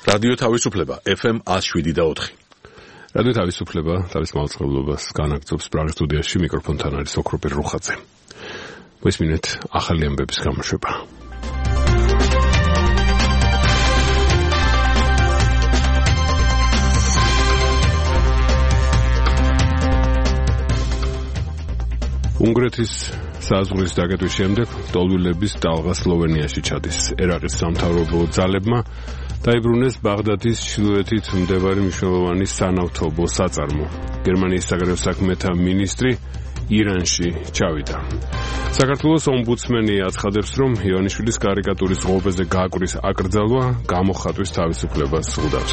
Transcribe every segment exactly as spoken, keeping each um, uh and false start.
რადიო თავისუფლება ეფ ემ one oh seven და four. რადიო თავისუფლება თავის მაუწყებლობას განაგრძობს პრაღის სტუდიაში, მიკროფონთან არის ოქროპირ რუხაძე. მისმინეთ ახალი ამბების გამოშვება. უნგრეთის საზღვრის დაკეტვის შემდეგ ტოლვილების ტალღა სლოვენიაში ჩადის. ერაყის სამთავრობო ძალებმა დაიბრუნეს ბაღდადის ჩრდილოეთით მდებარე მნიშვნელოვანი სანავთობო საწარმო. გერმანიის საგარეო საქმეთა მინისტრი ირანში ჩავიდა. საქართველოს ომბუდსმენი აცხადებს, რომ ივანიშვილის კარიკატურის ღობეზე გააკვრის აკრძალვა გამოხატვის თავისუფლებას ზღუდავს.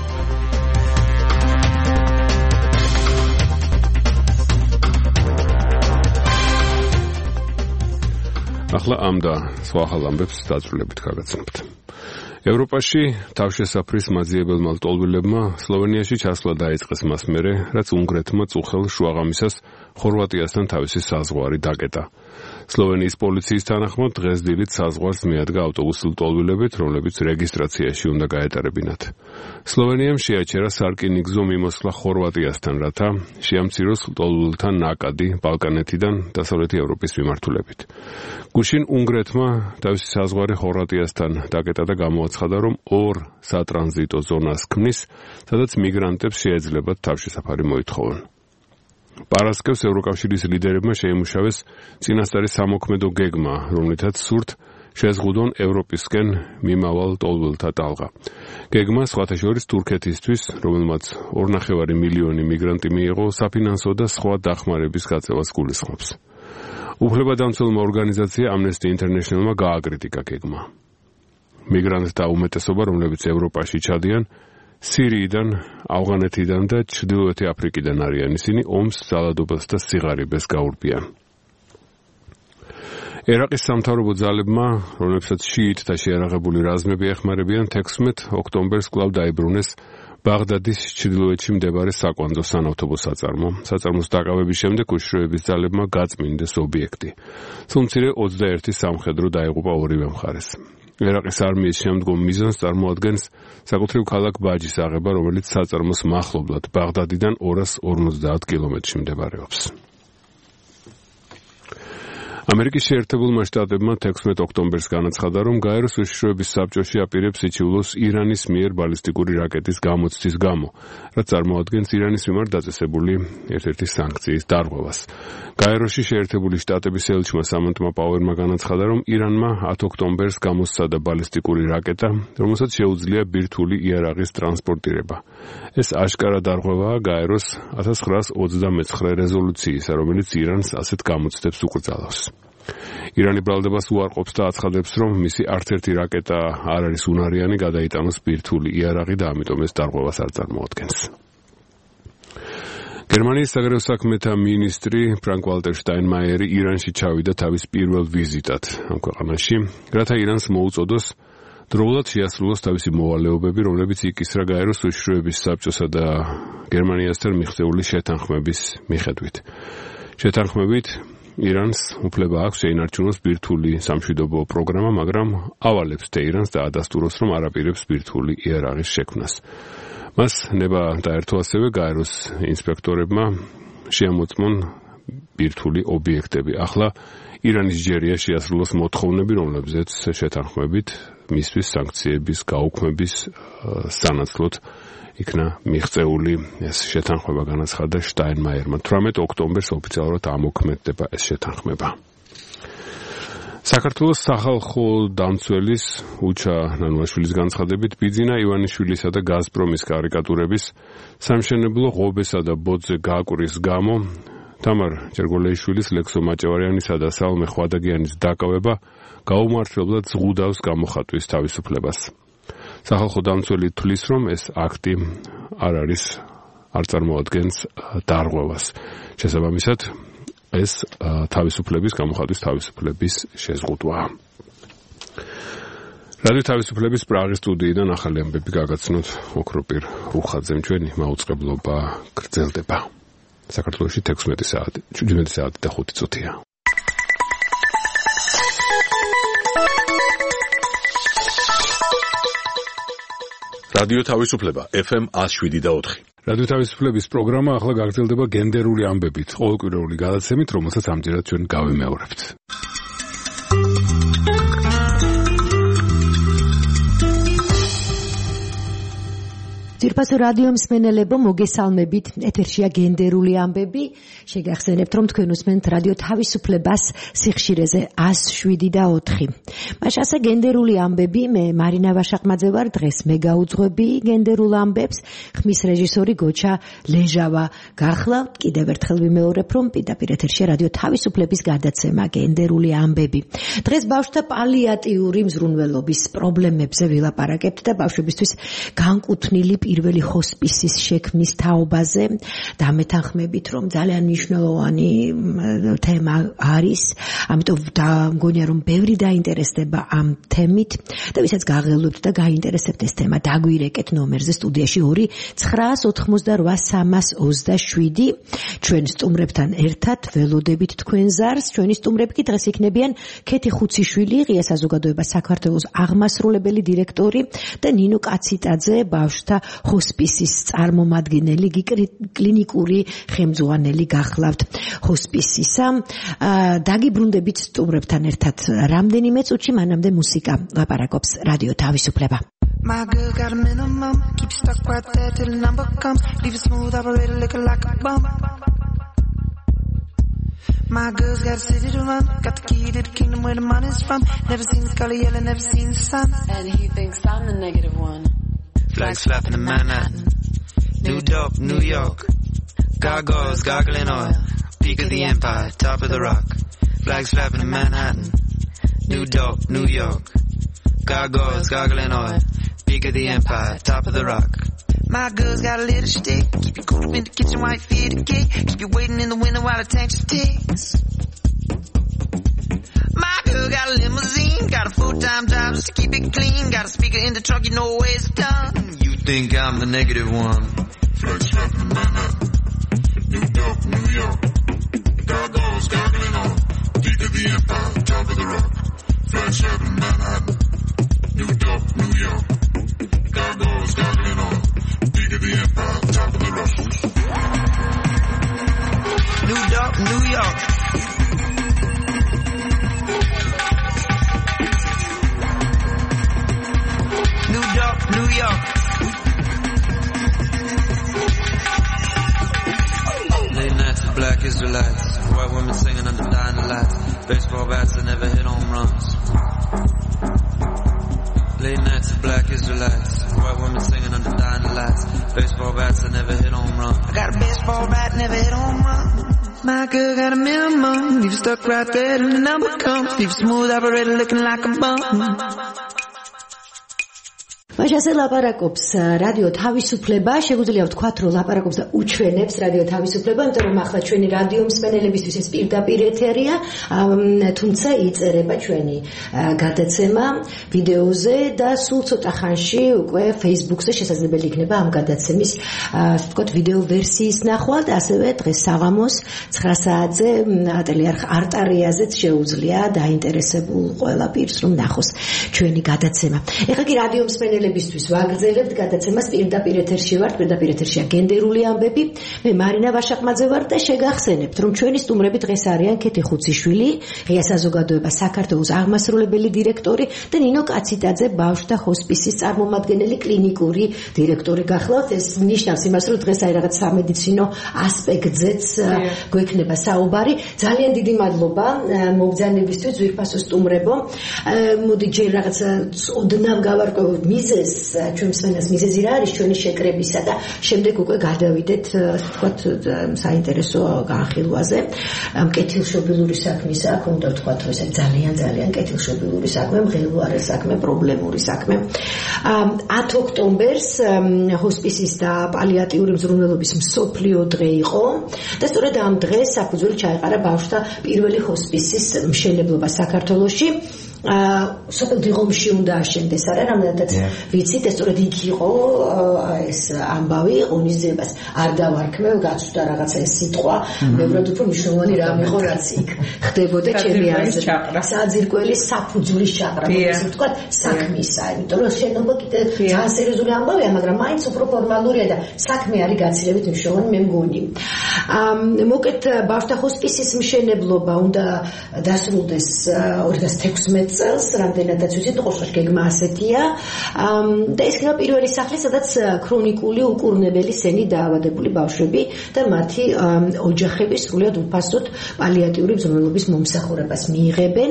ახლა ამ და სხვა ახალ ამბებს დაწვრილებით გაგაცნობთ. ევროპაში თავშესაფრის მაძიებელმა ლტოლვილებმა სლოვენიაში ჩასვლა დაიწყეს მას მერე, რაც უნგრეთმა წუხელ შუაღამისას ხორვატიასთან თავისი საზღვარი დაკეტა. სლოვენიის პოლიციის თანახმად დღეს დილით საზღვარს მიადგა ავტობუსი ლტოლვილებით, რომლებიც რეგისტრაციაში უნდა გაეტარებინათ. სლოვენიამ შეაჩერა სარკინიგზო მიმოსვლა ხორვატიასთან, რათა შეამციროს ლტოლვილთა ნაკადი ბალკანეთიდან დასავლეთი ევროპის მიმართულებით. გუშინ უნგრეთმა თავისი საზღვარი ხორვატიასთან დაკეტა და გამოაცხადა, რომ ორ სატრანზიტო ზონას ქმნის, სადაც მიგრანტებს შეეძლებათ თავშესაფარი მოითხოვონ. პარასკევს ევროკავშირის ლიდერებმა შეიმუშავეს წინასწარი სამოქმედო გეგმა, რომლითაც სურთ შეზღუდონ ევროპისკენ მიმავალ ლტოლვილთა ტალღა. გეგმა სხვათა შორის თურქეთისთვის, რომელმაც ორნახევარი მილიონი მიგრანტი მიიღო, საფინანსო და სხვა დახმარების გაწევას გულისხმობს. უფლებადამცველმა ორგანიზაცია Amnesty International-მა გააკრიტიკა გეგმა. მიგრანტთა უმეტესობა, რომლებიც ევროპაში ჩადიან, სირიიდან, ავღანეთიდან და ჩრდილოეთი აფრიკიდან არიან. ისინი ომს, ძალადობას და სიღარიბეს გაურბიან. ერაყის სამთავრობო ძალებმა, რომლებსაც შიიტთა შეიარაღებული რაზმები ეხმარებიან, თექვსმეტ ოქტომბერს კვლავ დაიბრუნეს ბაღდადის ჩრდილოეთში მდებარე საკვანძო სანავთობო საწარმო. საწარმოს დაკავების შემდეგ უშიშროების ძალებმა გაწმინდეს ობიექტი. სულ ოცდაერთი სამხედრო დაიღუპა ორივე მხარეს. ერაყის არმიის შემდგომ მიზანს წარმოადგენს საკუთრივ ქალაქ ბაჯის აღება, რომელიც საწარმოს მახლობლად ბაღდადიდან ორას ორმოცდაათ კილომეტრში მდებარეობს. ამერიკის შეერთებულმა შტატებმა თექვსმეტ ოქტომბერს განაცხადა, რომ გაეროს უშიშროების საბჭოში აპირებს იჩივლოს ირანის მიერ ბალისტიკური რაკეტის გამოცდის გამო, რაც წარმოადგენს ირანის მიმართ დაწესებული ერთ-ერთი სანქციის დარღვევას. გაეროში შეერთებული შტატების ელჩმა სამანტმა პაუერმა განაცხადა, რომ ირანმა ათი ოქტომბერს გამოსცადა ბალისტიკური რაკეტა, რომელსაც შეუძლია ბირთვული იარაღის ტრანსპორტირება. ეს აშკარა დარღვევაა გაეროს ათას ცხრაას ოცდამეცხრე რეზოლუციისა, რომელიც ირანს ასეთ გამოცდებს უკრძალავს. ირანი ბრალდებას უარყოფს და აცხადებს, რომ მისი არც ერთი რაკეტა არ არის უნარიანი გადაიტანოს ბირთვული იარაღი და ამიტომ ეს დარღვევას არ წარმოადგენს. გერმანიის საგარეო საქმეთა მინისტრი ფრანკ ვალტერ შტაინმაიერი ირანში ჩავიდა თავის პირველ ვიზიტად ამ ქვეყანაში, რათა ირანს მოუწოდოს დროულად შეასრულოს თავისი მოვალეობები, რომლებიც იკისრა გაეროს უშიშროების საბჭოსა და გერმანიასთან მიღწეული შეთანხმების მიხედვით. შეთანხმებით ირანს უფლება აქვს შეინარჩუნოს ბირთვული სამშვიდობო პროგრამა, მაგრამ ავალებს თეირანს და ადასტუროს, რომ არ აპირებს ბირთვული იარაღის შექმნას. მას ნება დაერთო ასევე გაეროს ინსპექტორებმა შეამოწმონ ბირთვული ობიექტები. ახლა ირანის ჯერია შეასრულოს მოთხოვნები, რომლებზეც შეთანხმებით მისთვის სანქციების გაუქმების სანაცვლოდ იქნა მიღწეული ეს შეთანხმება, განაცხადა შტაინმაიერმა. თვრამეტ ოქტომბერს ოფიციალურად ამოქმედდება ეს შეთანხმება. საქართველოს სახალხო დამცველის უჩა ნანუაშვილის განცხადებით, ბიძინა ივანიშვილისა და გაზპრომის კარიკატურების სამშენებლო ღობესა და ბოძზე გააკვრის გამო თამარ ჯერგოლეიშვილის, ლექსო მაჭავარიანისა და სალმე ხვადაგიანის დაკავება გაუმართლებლად ზღუდავს გამოხატვის თავისუფლებას. სახალხო დამცველი თვლის, რომ ეს აქტი არ არის, არ წარმოადგენს დარღვევას. შესაბამისად, ეს თავისუფლების, გამოხატვის თავისუფლების შეზღუდვაა. რადიო თავისუფლების პრაღის სტუდიიდან ახალი ამბები გაგაცნოთ ოქროპირ რუხაძემ. ჩვენი მაუწყებლობა გრძელდება. საქართველოში თექვსმეტი საათი, შვიდმეტი საათი და ხუთი წუთია. რადიო თავისუფლება ეფ ემ one oh seven და four. რადიო თავისუფლების პროგრამა ახლა გაგრძელდება გენდერული ამბებით, ყოველკვირეული გადაცემით, რომელსაც ამჯერად ჩვენ გავიმეორებთ. ძირფასო რადიო მსმენელებო, მოგესალმებით. ეთერშია გენდერული ამბები. შეგახსენებთ, რომ თქვენ უსმენთ რადიო თავისუფლებას სიხშირეზე one oh seven და four. მაშასე გენდერული ამბები, მე მარინა ვაშაყმაძე ვარ. დღეს მე გაუძღვები გენდერულ ამბებს. ხმის რეჟისორი გოჩა ლეჟავა. გახლავთ, კიდევ ერთხელ ვიმეორებ, რომ პირდაპირ ეთერშია რადიო თავისუფლების გადაცემა გენდერული ამბები. დღეს ბავშვთა პალიატიური მზრუნველობის პრობლემებზე ვილაპარაკებთ და ბავშვებისთვის განკუთვნილი პირველი ჰოსპისის შექმნის თაობაზე და მეთანხმებით, რომ ძალიან მნიშვნელოვანი თემა არის, ამიტომ მგონია, რომ ბევრი დაინტერესდება ამ თემით და ვისაც გაღელვებთ და გაინტერესებთ ეს თემა, დაგვირეკეთ ნომერზე სტუდიაში two nine eight eight three seven. ჩვენ სტუმრებთან ერთად ველოდებით თქვენ ზარს. ჩვენი სტუმრები კი დღეს იქნებიან ქეთი ხუციშვილი, ღია საზოგადოება საქართველოს აღმასრულებელი დირექტორი და ნინო კაციტაძე, ბავშვთა ჰოსპისის წარმომადგენელი, კლინიკური ხელმძღვანელი გახლავთ ჰოსპისისა. დაგიბრუნდებით სტუმრებთან ერთად რამდენიმე წუთში, მანამდე მუსიკა ლაპარაკობს რადიო თავისუფლება. My girl got a minimum, keep stuck right there till the number comes. Leave it smooth, operator looking like a bum. My girl's got a city to run, got the key to the kingdom where the money's from. Never seen the color yellow, never seen the sun. And he thinks I'm the negative one. Flags flapping in Manhattan, New Dope, New York. Gargoyles gargling oil, peak of the empire, top of the rock. Flags flapping in Manhattan, New Dope, New York. Gargoyles gargling oil, peak of the empire, top of the rock. My girl's got a little stick, keep you cool up in the kitchen while you feed the cake. Keep you waiting in the window while the tension ticks. My girl got a limousine, got a full-time job just to keep it clean. Got a speaker in the truck, you know where it's done. You think I'm the negative one? Flags flapping in Manhattan, New York, New York. Gargoyles gargling oil, peak of the empire, top of the rock. Flags flapping in Manhattan, New York, New York. Gargoyles gargling oil, peak of the empire, top of the rock. New York, New York. New York, New York. Late nights with black Israelites, white women singing under dying lights, baseball bats that never hit home runs. Late nights with black Israelites, white women singing under dying lights, baseball bats that never hit home run. I got a baseball bat, never hit home run. My girl got a minimum, leave stuck right there till the number comes. Leave smooth operator looking like a bum. მაშასე ლაპარაკობს რადიო თავისუფლება. შეგვიძლია ვთქვათ, რომ ლაპარაკობს და უჩვენებს რადიო თავისუფლება, იმიტომ რომ ახლა ჩვენი რადიო მსმენელებისთვის ეს პირდაპირ ეთერია, თუმცა იწერება ჩვენი გადაცემა ვიდეოზე და სულ ცოტა ხანში უკვე Facebook-ზე შესაძლებელი იქნება ამ გადაცემის, ასე ვთქვათ, ვიდეო ვერსიის ნახვა და ასევე დღეს საღამოს nine საათზე ატელიარხ არტარიაზეც შეუძლია დაინტერესებულ ყველა პირს რომ ნახოს ჩვენი გადაცემა. ეხლა კი რადიო მსმენელებისთვის ვაგრძელებთ გადაცემას. პირდაპირ ეთერში ვართ, პირდაპირ ეთერშია გენდერული ამბები. მე მარინა ვაშაყმაძე ვარ და შეგახსენებთ, რომ ჩვენი სტუმრები დღეს არიან ქეთი ხუციშვილი, ღია საზოგადოება საქართველოს აღმასრულებელი დირექტორი და ნინო კაციტაძე, ბავშვთა ჰოსპისის წარმომადგენელი, კლინიკური დირექტორი გახლავთ. ეს ნიშნავს იმას, რომ დღეს აი რაღაც სამედიცინო ასპექტზეც გვექნება საუბარი. ძალიან დიდი მადლობა მოგზაურობისთვის, ძვირფასო სტუმრებო. მოდი ჯერ რაღაც ოდნავ გავარკვევოთ მიზეზს, ჩვენ მსმენელს მიზეზი რა არის ჩვენი შეკრებისა და შემდეგ უკვე გადავიდეთ, ასე ვთქვათ, საინტერესო განხილვაზე. კეთილშობილური საქმისა, აქ უნდა ვთქვათ, რომ ეს ძალიან ძალიან კეთილშობილური საქმე, მღელვარე საქმე, პრობლემური საქმე. ten ოქტომბერს ჰოსპისის და პალიატიური მზრუნველობის მსოფლიო დღე იყო და სწორედ ამ დღეს საფუძველი ჩაეყარა ბავშვთა პირველი ჰოსპისის მშენებლობა საქართველოში. სოფელ დიღომში უნდა აშენდეს არა რამდენადაც ვიცით ეს სწორედ იქ იყო ეს ამბავი ღონისძიებას არ დავარქმევ გაცვდა რაღაცა ეს სიტყვა მებრად უფრო მნიშვნელოვანი რამ იყო რაც იქ ხდებოდა ჩემი აზრით საძირკველი საფუძვლის ჩაყრა ესე ვთქვა საქმისა იმიტომ რომ შენობა კიდე ძალიან სერიოზული ამბავია მაგრამ მაინც უფრო ფორმალურია და საქმე არის გაცილებით მნიშვნელოვანი მე მგონი მოკეთ ბავშვთა ჰოსპისის მშენებლობა უნდა დასრულდეს ორი ათას თექვსმეტ წელს რამდენადაც ვიცით ყოშqosh გეგმა ასეთია და ეს იქნება პირველი სახლი სადაც ქრონიკული უკურნებელი სენი დაავადებული ბავშვები და მათი ოჯახები სრულად უფასოდ პალიატიური ბრძოლების მომსახურებას მიიღებენ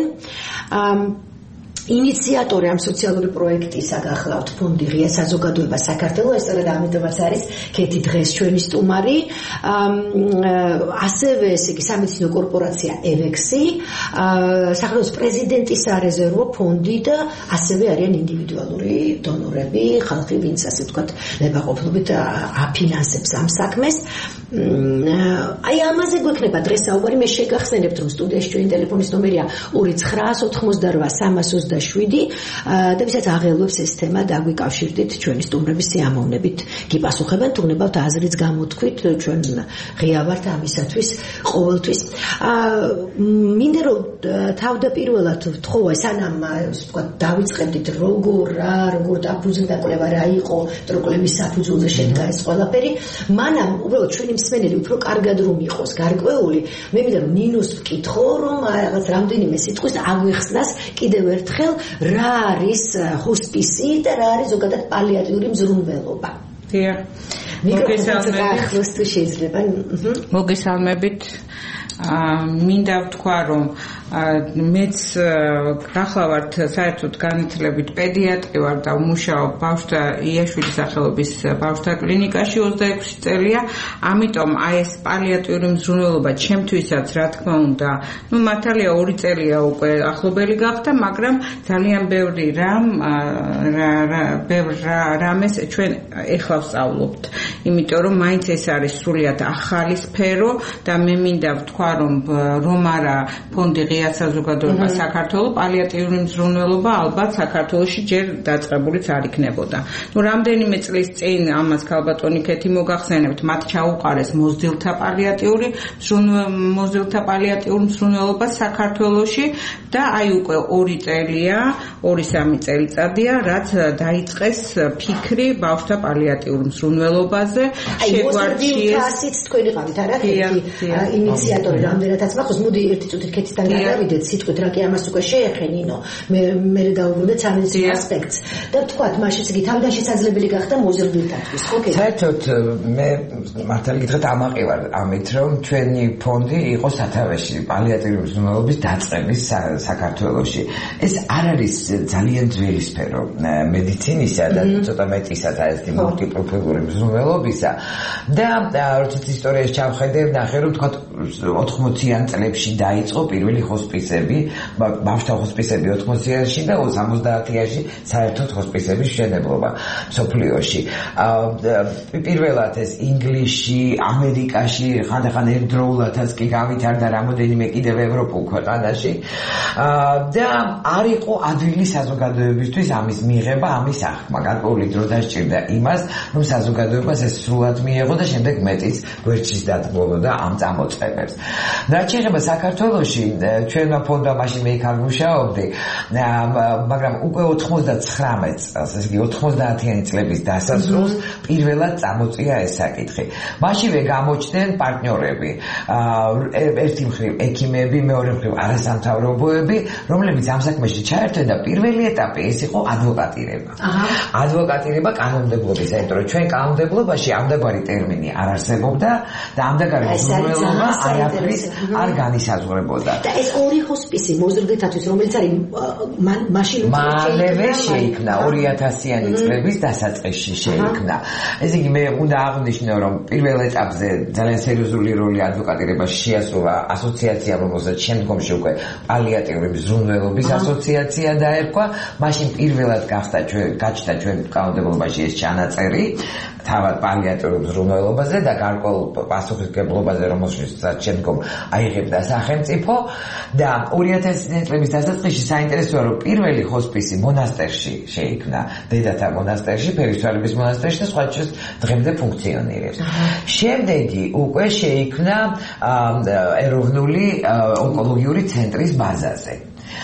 ინიციატორი ამ სოციალური პროექტისა გახლავთ ფონდი ღია საზოგადოება საქართველოს ეს სწორედ ამიტომაც არის კეთი დღეს ჩვენი სტუმარი ასევე ესე იგი სამედიცინო კორპორაცია ევექსი საქართველოს პრეზიდენტის სარეზერვო ფონდი და ასევე არიან ინდივიდუალური დონორები ხალხი ვინც ასე ვთქვათ ნებაყოფლობით აფინანსებს ამ საქმეს აი ამაზე გვექნება დღეს საუბარი მე შეგახსენებთ რომ სტუდიაში ჩვენი ტელეფონის ნომერია ორი ცხრა ოცდაოთხმოცდარვა სამას ოცდაშვიდი და ვისაც აღელვებს ეს თემა დაგვიკავშირდით ჩვენი სტუმრების სიამოვნებით გიპასუხებენ თუ გნებავთ აზრიც გამოთქვით ჩვენ ღია ვართ ამისათვის ყოველთვის მინდა რომ თავდაპირველად ვთხოვა სანამ ვთქვათ დავიწყებდით როგორ რა როგორ დაფუძნდა დაკვლევა რა იყო ტროკლების საფუძველზე შედგა ეს ყველაფერი მანამ უბრალოდ ჩვენი მსმენელი უფრო კარგად რომ იყოს გარკვეული მე მინდა რომ ნინოს ვკითხო რომ რაღაც რამდენიმე სიტყვის აგვეხსნას კიდევ ერთხელ რა არის ჰოსპისი და რა არის ზოგადად პალიატიური მზრუნველობა დიახ მოგესალმებით მოგესალმებით მინდა ვთქვა რომ მეც გახლავართ საერთოდ განათლებით პედიატრი ვარ და ვმუშაობ ბავშვთა იაშვილის სახელობის ბავშვთა კლინიკაში ოცდაექვსი წელია ამიტომ აი ეს პალიატიური მზრუნველობა ჩემთვისაც რა თქმა უნდა ნუ მართალია ორი წელია უკვე ახლობელი გახდა მაგრამ ძალიან ბევრი რამ ბევრ რამეს ჩვენ ეხლა ვსწავლობთ იმიტომ რომ მაინც ეს არის სრულიად ახალი სფერო და მე მინდა ვთქვა რომ რომ არა ფონდი ღია საზოგადოება საქართველოს პალიატიური მზრუნველობა ალბათ საქართველოში ჯერ დაწყებულიც არ იქნებოდა. ნუ რამდენიმე წლის წინ ამას ქალბატონი კეთი მოგახსენებთ, მათ ჩაუყარეს მოზრდილთა პალიატიური მოზრდილთა პალიატიური მზრუნველობა საქართველოში და აი უკვე ორი წელია, ორი სამი წელიწადია, რაც დაიწყეს ფიქრი ბავშვთა პალიატიურ მზრუნველობაზე. შეგვარჩიეს თქვენი ყავით არა ინიციატორი რამდენადაც მახოს მოდი ერთი წუთით კეთიდან გადავიდეთ სიტყვით რა კი ამას უკვე შეეხენინო მე მე დავუბრუნდეთ სამედიცინო ასპექტს და ვთქვათ მაშინ იგი თავიდან შესაძლებელი გახდა მოზრდილთათვის ხო კეთ საერთოდ მე მართალი გითხრათ ამაყი ვარ ამით რომ ჩვენი ფონდი იყო სათავეში პალიატიური მზრუნველობის დაწყების საქართველოში ეს არ არის ძალიან ძველი სფერო მედიცინისა და ცოტა მეტისაც არის მულტიპროფილური მზრუნველობისა და როდესაც ისტორიაში ჩავხედე ნახე რომ თქვათ ოთხმოციან წლებში დაიწყო პირველი ჰოსპისები, ბავშვთა ჰოსპისები ოთხმოციანში და სამოცდაათიაში საერთოდ ჰოსპისების მშენებლობა მსოფლიოში. პირველად ეს ინგლისში, ამერიკაში, ხანდახან ერთდროულადაც კი გავითარდა რამოდენიმე კიდევ ევროპულ ქვეყანაში და არ იყო ადვილი საზოგადოებისთვის ამის მიღება, ამის აღქმა. გარკვეული დრო დასჭირდა იმას, რომ საზოგადოებას ეს სრულად მიეღო და შემდეგ მეტიც გვერდშიც დადგმულოდა ამ წამოწყებებს. რაც შეეხება საქართველოში ჩვენმა ფონდმა მაშინ მე იქ არ მუშაობდი მაგრამ უკვე ოცდათხმეტ წელს ესე იგი ოცდაათიანი წლების დასასრულს პირველად წამოწია ეს საკითხი მაშინვე გამოჩნდნენ პარტნიორები ერთი მხრივ ექიმები მეორე მხრივ არასამთავრობოები რომლებიც ამ საქმეში ჩაერთვნენ და პირველი ეტაპი ეს იყო ადვოკატირება ადვოკატირება კანონმდებლობის იმიტომ რომ ჩვენ კანონმდებლობაში ამდაგარი ტერმინი არ არსებობდა და ამდაგარი მზრუნველობა არაფრის არ განისაზღვრებოდა და ეს ორი ჰოსპისი მოზრდილთათვის რომელიც არის მაშინ მალევე შეიქმნა ორი ათასიანი წლების დასაწყისში შეიქმნა ესე იგი მე უნდა აღვნიშნო რომ პირველ ეტაპზე ძალიან სერიოზული როლი ადვოკატირებაში შეასრულა ასოციაცია რომელსაც შემდგომში უკვე პალიატიური მზრუნველობის ასოციაცია დაერქვა მაშინ პირველად გახდა ჩვენ გაჩნდა ჩვენ კანონმდებლობაში ეს ჩანაწერი თავად პალიატიურ მზრუნველობაზე და გარკვეულ პასუხისმგებლობაზე რომელშიც რაც შემდგომ აიღებდა სახელმწიფო და ორი ათასი წლების დასაწყისში საინტერესოა რომ პირველი ჰოსპისი მონასტერში შეიქმნა, დედათა მონასტერში, ფერისცვალების მონასტერში და სხვა შორის დღემდე ფუნქციონირებს. შემდეგი უკვე შეიქმნა ეროვნული ონკოლოგიური ცენტრის ბაზაზე.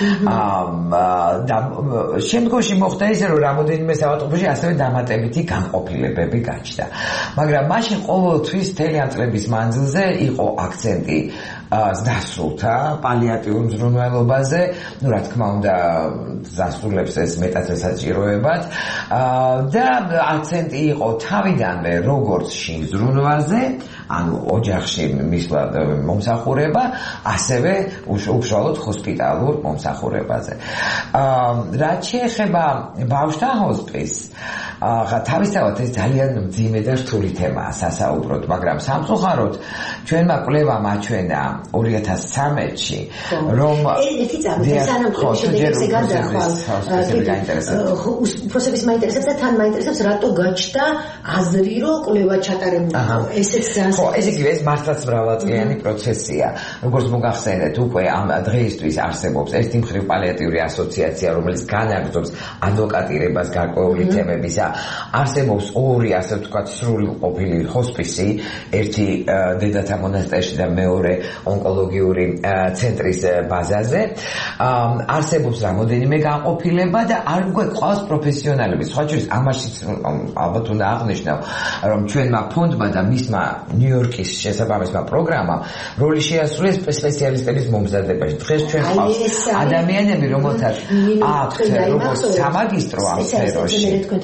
და შემდგომში მოხდა ისე რომ რამოდენიმე საავადმყოფოში ასევე დამატებითი განყოფილებები გაჩნდა. მაგრამ მაშინ ყოველთვის მთელი ამ წლების მანძილზე იყო აქცენტი დასრულთა პალიატიურ მზრუნველობაზე, ну რა თქმა უნდა დასრულებს ეს მეტად ესაჭიროებად და აქცენტი იყო თავიდანვე როგორც შინზრუნვაზე, ანუ ოჯახში მისვლა მომსახურება, ასევე უშუალოდ ჰოსპიტალურ მომსახურებაზე. რაც შეეხება ბავშვთა ჰოსპისს, თავისთავად ეს ძალიან მძიმე და რთული თემაა სასაუბროდ, მაგრამ სამწუხაროდ ჩვენმა კვლევამ აჩვენა ორი ათას ცხრამეტში, რომ ერთი წამი სანამ შედეგებზე გადახვალ უფროსების მაინტერესებს და თან მაინტერესებს რატო გაჩნდა აზრი, რომ კვლევა ჩატარებული. ესეც ხო, ესე იგი ეს მართლაც მრავალწლიანი პროცესია. როგორც მოგახსენეთ, უკვე ამ დღეისთვის არსებობს ერთი მხრივ პალიატიური ასოციაცია, რომელიც განაგრძობს ადვოკატირებას გარკვეული თემებისა. არსებობს ორი, ასე ვთქვათ, სრულყოფილი ჰოსპისი, ერთი დედათა მონასტერში და მეორე ონკოლოგიური ცენტრის ბაზაზე. არსებობს რამოდენიმე განყოფილება და არ გვეყავს პროფესიონალები. სხვა შორის ამაშიც ალბათ უნდა აღნიშნავ, რომ ჩვენმა ფონდმა და მისმა ნიუ-იორკის შესაბამისმა პროგრამამ როლი შეასრულეს სპეციალისტების მომზადებაში. დღეს ჩვენ ყავს ადამიანები, რომელთაც აქვთ როგორც სამაგისტრო ამ სფეროში.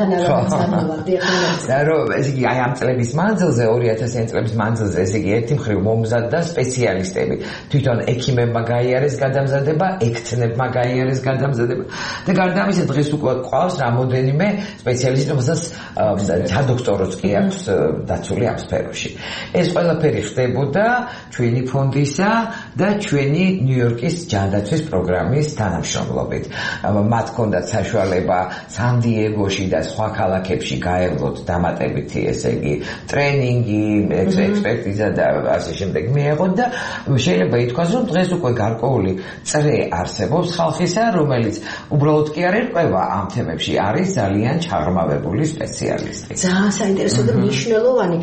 და რომ ესე იგი აი ამ წლების მანძილზე, ორი ათასიანი წლების მანძილზე, ესე იგი ერთი მხრივ მომზადდა სპეციალისტები. თვითონ ექიმებმა გაიარეს გადამზადება, ექცნებმა გაიარეს გადამზადება და გარდა ამისა დღეს უკვე ყავს რამოდენიმე სპეციალისტი, რომელსაც სადოქტოროც კი აქვს დაცული ამ სფეროში. ეს ყველაფერი ხდებოდა ჩვენი ფონდისა და ჩვენი ნიუ-იორკის ჯანდაცვის პროგრამის თანამშრომლობით. მათ ჰქონდათ საშუალება სან-დიეგოში და სხვა ქალაქებში გაევლოთ დამატებითი, ესე იგი, ტრენინგი, ექსპერტიზა და ასე შემდეგ მიეღოთ და შეიძლება ითქვას, რომ დღეს უკვე გარკვეული წრე არსებობს ხალხისა, რომელიც უბრალოდ კი არ ერკვევა ამ თემებში, არის ძალიან ჩაღრმავებული სპეციალისტი. ძალიან საინტერესო და მნიშვნელოვანი.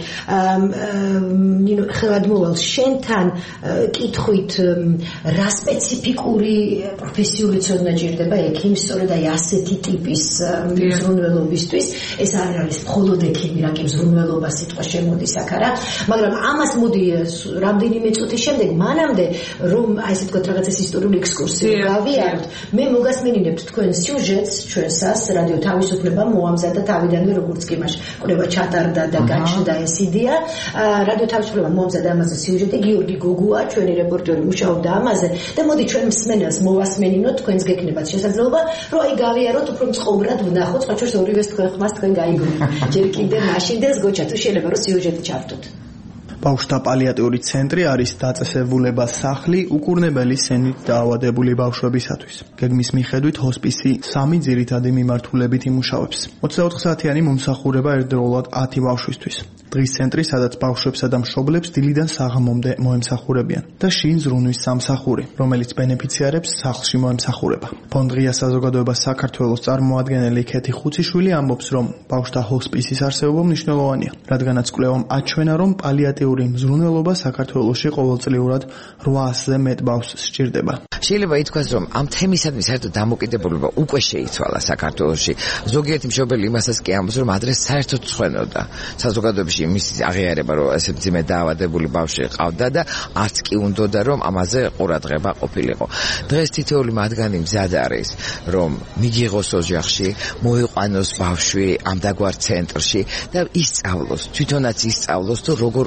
ნინო, ხელად მოვალ შენთან კითხვით რა სპეციფიკური პროფესიული ცოდნა ჭირდება ექიმს სწორედ აი ასეთი ტიპის მზრუნველობისთვის. ეს არ არის მხოლოდ ექიმი, რა კი მზრუნველობა სიტყვა შემოდის აქ არა, მაგრამ ამას მოდი რამდენიმე წუთის შემდეგ მანამდე რომ აი ესე თქვა რაღაცას ისტორიული ექსკურსია გავიაროთ, მე მოგასმენინებთ თქვენ სიუჟეტს ჩვენსას რადიო თავისუფლება მოამზადა თავიდანვე როგორც კი მას კვლევა ჩატარდა და გაჩნდა ეს იდეა. რადიო თავისუფლება მოამზადა ამაზე სიუჟეტი, გიორგი გოგუა ჩვენი რეპორტერი მუშაობდა ამაზე და მოდი ჩვენ მსმენელს მოვასმენინოთ, თქვენს გეკნებათ შესაძლებლობა რომ აი გავიაროთ უფრო მწყობრად ვნახოთ, სხვა შორის ორივეს თქვენ ხმას თქვენ გაიგონოთ. ჯერ კიდე მაშინდელს გოჩა თუ შეიძლება რომ სიუჟეტი ჩავთოთ. ბავშვთა პალიატიური ცენტრი არის დაწესებულებას სახლი უკურნებელი სენით დაავადებული ბავშვებისათვის. გეგმის მიხედვით ჰოსპისი სამი ძირითადი მიმართულებით იმუშავებს. ოცდაოთხ საათიანი მომსახურება ერთდროულად ათი ბავშვისთვის. დღის ცენტრი, სადაც ბავშვებსა და მშობლებს დილიდან საღამომდე მოემსახურებიან და შინ ზრუნვის სამსახური, რომელიც ბენეფიციარებს სახლში მოემსახურება. ფონდ ღია საზოგადოებას საქართველოს წარმოადგენელი ქეთი ხუციშვილი ამბობს, რომ ბავშვთა ჰოსპისის არსებობა მნიშვნელოვანია, რადგანაც კვლევამ აჩვენა, რომ პალიატიური მზრუნველობა საქართველოში ყოველწლიურად რვაასზე მეტ ბავშვს სჭირდება. შეიძლება ითქვას, რომ ამ თემისადმი საერთოდ დამოკიდებულება უკვე შეიცვალა საქართველოში. ზოგიერთი მშობელი იმასაც კი ამბობს, რომ ადრე საერთოდ ცხვენოდა საზოგადოებაში იმის აღიარება, რომ ესე მძიმე დაავადებული ბავშვი ყავდა და არც კი უნდოდა, რომ ამაზე ყურადღება ყოფილიყო. დღეს თითოეული მათგანი მზად არის, რომ მიგიღოს ოჯახში, მოიყვანოს ბავშვი ამ დაგვარ ცენტრში და ისწავლოს, თვითონაც ისწავლოს თუ როგორ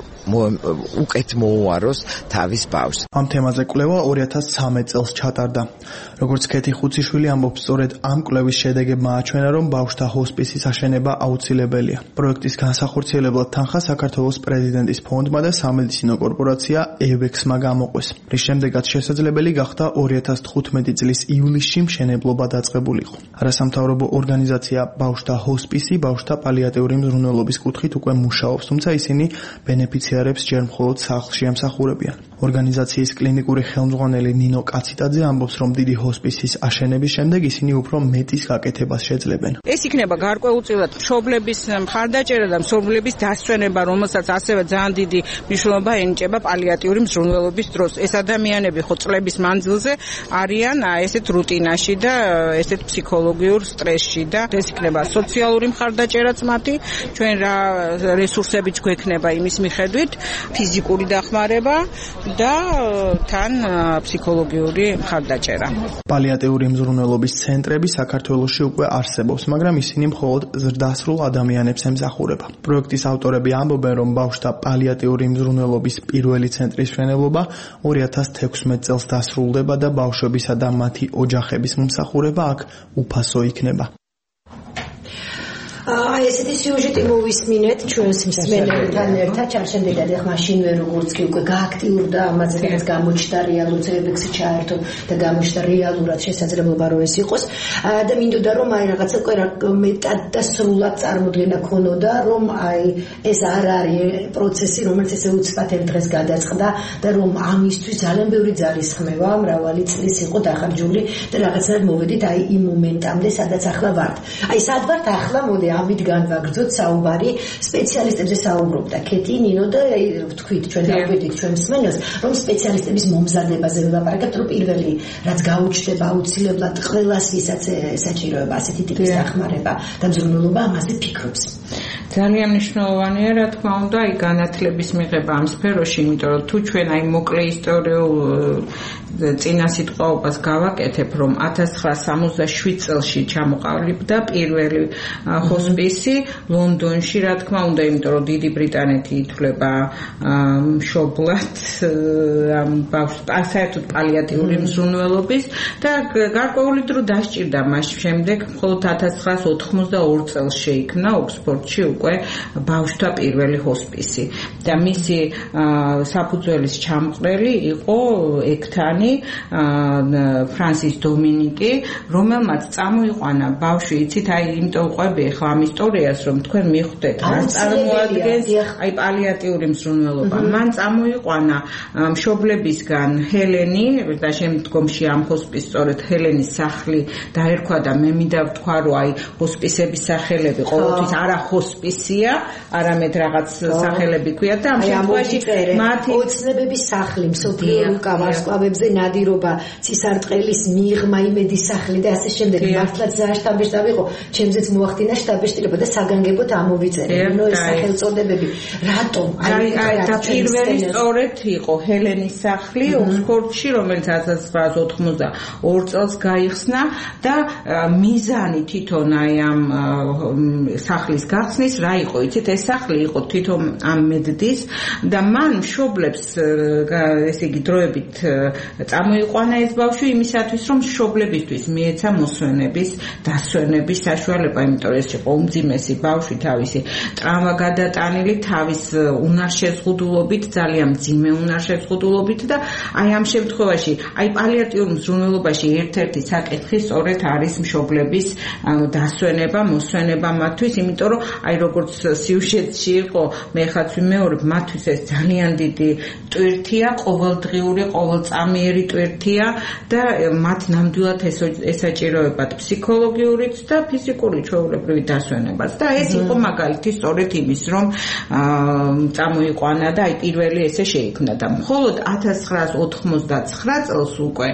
უკეთ მოუაროს თავის ბავშვს. ამ თემაზე კვლევა ორი ათას ცხრამეტ წელს ჩატარდა. როგორც ქეთი ხუციშვილი ამბობს, სწორედ ამ კვლევის შედეგებმა აჩვენა, რომ ბავშვთა ჰოსპისის აშენება აუცილებელია. პროექტის განსახორციელებლად თანხა საქართველოს პრეზიდენტის ფონდმა და სამედიცინო კორპორაცია ევექსმა გამოყვეს, რის შემდეგაც შესაძლებელი გახდა ორი ათას თხუთმეტი წლის ივლისში მშენებლობა დაწყებულიყო. არასამთავრობო ორგანიზაცია ბავშვთა ჰოსპისი ბავშვთა პალიატიური მზრუნველობის კუთხით უკვე მუშაობს, თუმცა ისინი ბენეფიციარებს ჯერ მხოლოდ სახლში ემსახურებიან. ორგანიზაციის კლინიკური ხელმძღვანელი ნინო კაციტაძე ამბობს, რომ დიდი ჰოსპისის აშენების შემდეგ ისინი უფრო მეტის გაკეთებას შეძლებენ. ეს იქნება გარკვეულწილად მშობლების მხარდაჭერა და მშობლების დასვენება, რომელსაც ასევე ძალიან დიდი მნიშვნელობა ენიჭება პალიატიური მზრუნველობის დროს. ეს ადამიანები ხო წლების მანძილზე არიან ესეთ რუტინაში და ესეთ ფსიქოლოგიურ სტრესში და ეს იქნება სოციალური მხარდაჭერაც მათი, ჩვენ რა რესურსებიც გვექნება იმის მიხედვით, ფიზიკური დახმარება და თან ფსიქოლოგიური მხარდაჭერა. პალიატიური მზრუნველობის ცენტრები საქართველოში უკვე არსებობს, მაგრამ ისინი მხოლოდ ზრდასრულ ადამიანებს ემსახურება. პროექტის ავტორები ამბობენ, რომ ბავშვთა პალიატიური მზრუნველობის პირველი ცენტრის მშენებლობა ორი ათას თექვსმეტ წელს დასრულდება და ბავშვებისა და მათი ოჯახების მომსახურება აქ უფასო იქნება. აი ესეთი სიუჟეტი მოვისმინეთ ჩვენს მსმენელებთან ერთად, ჩარჩენდიდან ეხ მაშინვე როგორც კი უკვე გააქტიურდა ამაზე რაც გამოჩნდა რეალურ ზეებექსი ჩაერთო და გამოჩნდა რეალურად შესაძლებლობა რომ ეს იყოს და მინდოდა რომ აი რაღაცა მეტად და სრულად წარმოდგენა ქონოდა რომ აი ეს არ არის პროცესი რომელიც ესე უცბად დღეს გადაწყდა და რომ ამისთვის ძალიან ბევრი ძალის ხმევა მრავალი წლის იყო დახარჯული და რაღაცნაირად მოვედით აი იმ მომენტამდე სადაც ახლა ვართ. აი სად ვართ ახლა მოდი ამით განვაგრძოთ საუბარი სპეციალისტებზე საუბრობდა კეთი ნინო და ვთქვით ჩვენ დავგვიდით ჩვენ მსმენელს რომ სპეციალისტების მომზადებაზე ვლაპარაკებთ რომ პირველი რაც გაუჩნდება აუცილებლად ყველას ვისაც საჭიროება ასეთი ტიპის დახმარება და მზრუნველობა ამაზე ფიქრობს. ძალიან მნიშვნელოვანია რა თქმა უნდა აი განათლების მიღება ამ სფეროში, იმიტომ რომ თუ ჩვენ აი მოკლე ისტორიულ წინა სიტყვაობას გავაკეთებ, რომ ათას ცხრაასი სამოცდაშვიდ წელში ჩამოყალიბდა პირველი ჰოსპისი ლონდონში, რა თქმა უნდა, იმიტომ რომ დიდი ბრიტანეთი ითვლება მშობლად ამ ბავშვთა საერთოდ პალიატიური მზრუნველობის და გარკვეული დრო დასჭირდა მას შემდეგ, მხოლოდ ათას ცხრაასი ოთხმოცდაორი წელს შეიქმნა ოქსფორდში უკვე ბავშვთა პირველი ჰოსპისი და მისი საფუძველის ჩამყრელი იყო ექთანი ფრანსის დომინიკი, რომელმაც წამოიყვანა ბავშვი, იცით, აი იმიტომ ვყვები ახლა ამ ისტორიას, რომ თქვენ მიხვდეთ, რას წარმოადგენს აი პალიატიური მზრუნველობა. მან წამოიყვანა მშობლებისგან ჰელენი და შემდგომში ამ ჰოსპისს სწორედ ჰელენის სახლი დაერქვა და მე მინდა ვთქვა, რომ აი ჰოსპისების სახელები ყოველთვის არა ჰოსპისია, არამედ რაღაც სახელები ქვია და ამ შემთხვევაში მათი ოცნებების სახლი, მსოფლიო უკავარსკვლავებზე ნადირობა, ცისარტყელის მიღმა, იმედის სახლი და ასე შემდეგ. მართლაც ზაშტაბეშტაბი იყო, ჩემზეც მოახდინა შტაბეშტილება და საგანგებოდ ამოვიწერე. ნუ ეს სახელწოდებები. რატომ? აი აი და პირველი სწორედ იყო ჰელენის სახლი ოქსფორდში, რომელიც ათას ცხრაასი ოთხმოცდაორი წელს გაიხსნა და მიზანი თვითონ აი ამ სახლის გახსნის რა იყო? იცით, ეს სახლი იყო თვითონ ამ მედდის და მან მშობლებს ესე იგი დროებით წამოიყვანა ეს ბავშვი იმისათვის, რომ მშობლებისთვის მიეცა მოსვენების, დასვენების საშუალება, იმიტომ რომ ეს იყო უმძიმესი ბავშვი თავისი ტრავმა გადატანილი, თავის უნარშეზღუდულობით, ძალიან მძიმე უნარშეზღუდულობით და აი ამ შემთხვევაში, აი პალიატიურ მზრუნველობაში ერთ-ერთი საკითხი სწორედ არის მშობლების დასვენება, მოსვენება მათთვის, იმიტომ რომ აი როგორც სიუჟეტში იყო, მე ხაც ვიმეორებ, მათთვის ეს ძალიან დიდი ტვირთია, ყოველდღიური, ყოველწამიერი ტვირთია და მათ ნამდვილად ესაჭიროებათ ფსიქოლოგიურიც და ფიზიკური ჩვეულებრივი დასვენებაც. და ეს იყო მაგალითი სწორედ იმის, რომ წამოიყვანა და აი პირველი ესე შეიქმნა და მხოლოდ ათას ცხრაასი ოთხმოცდაცხრა წელს უკვე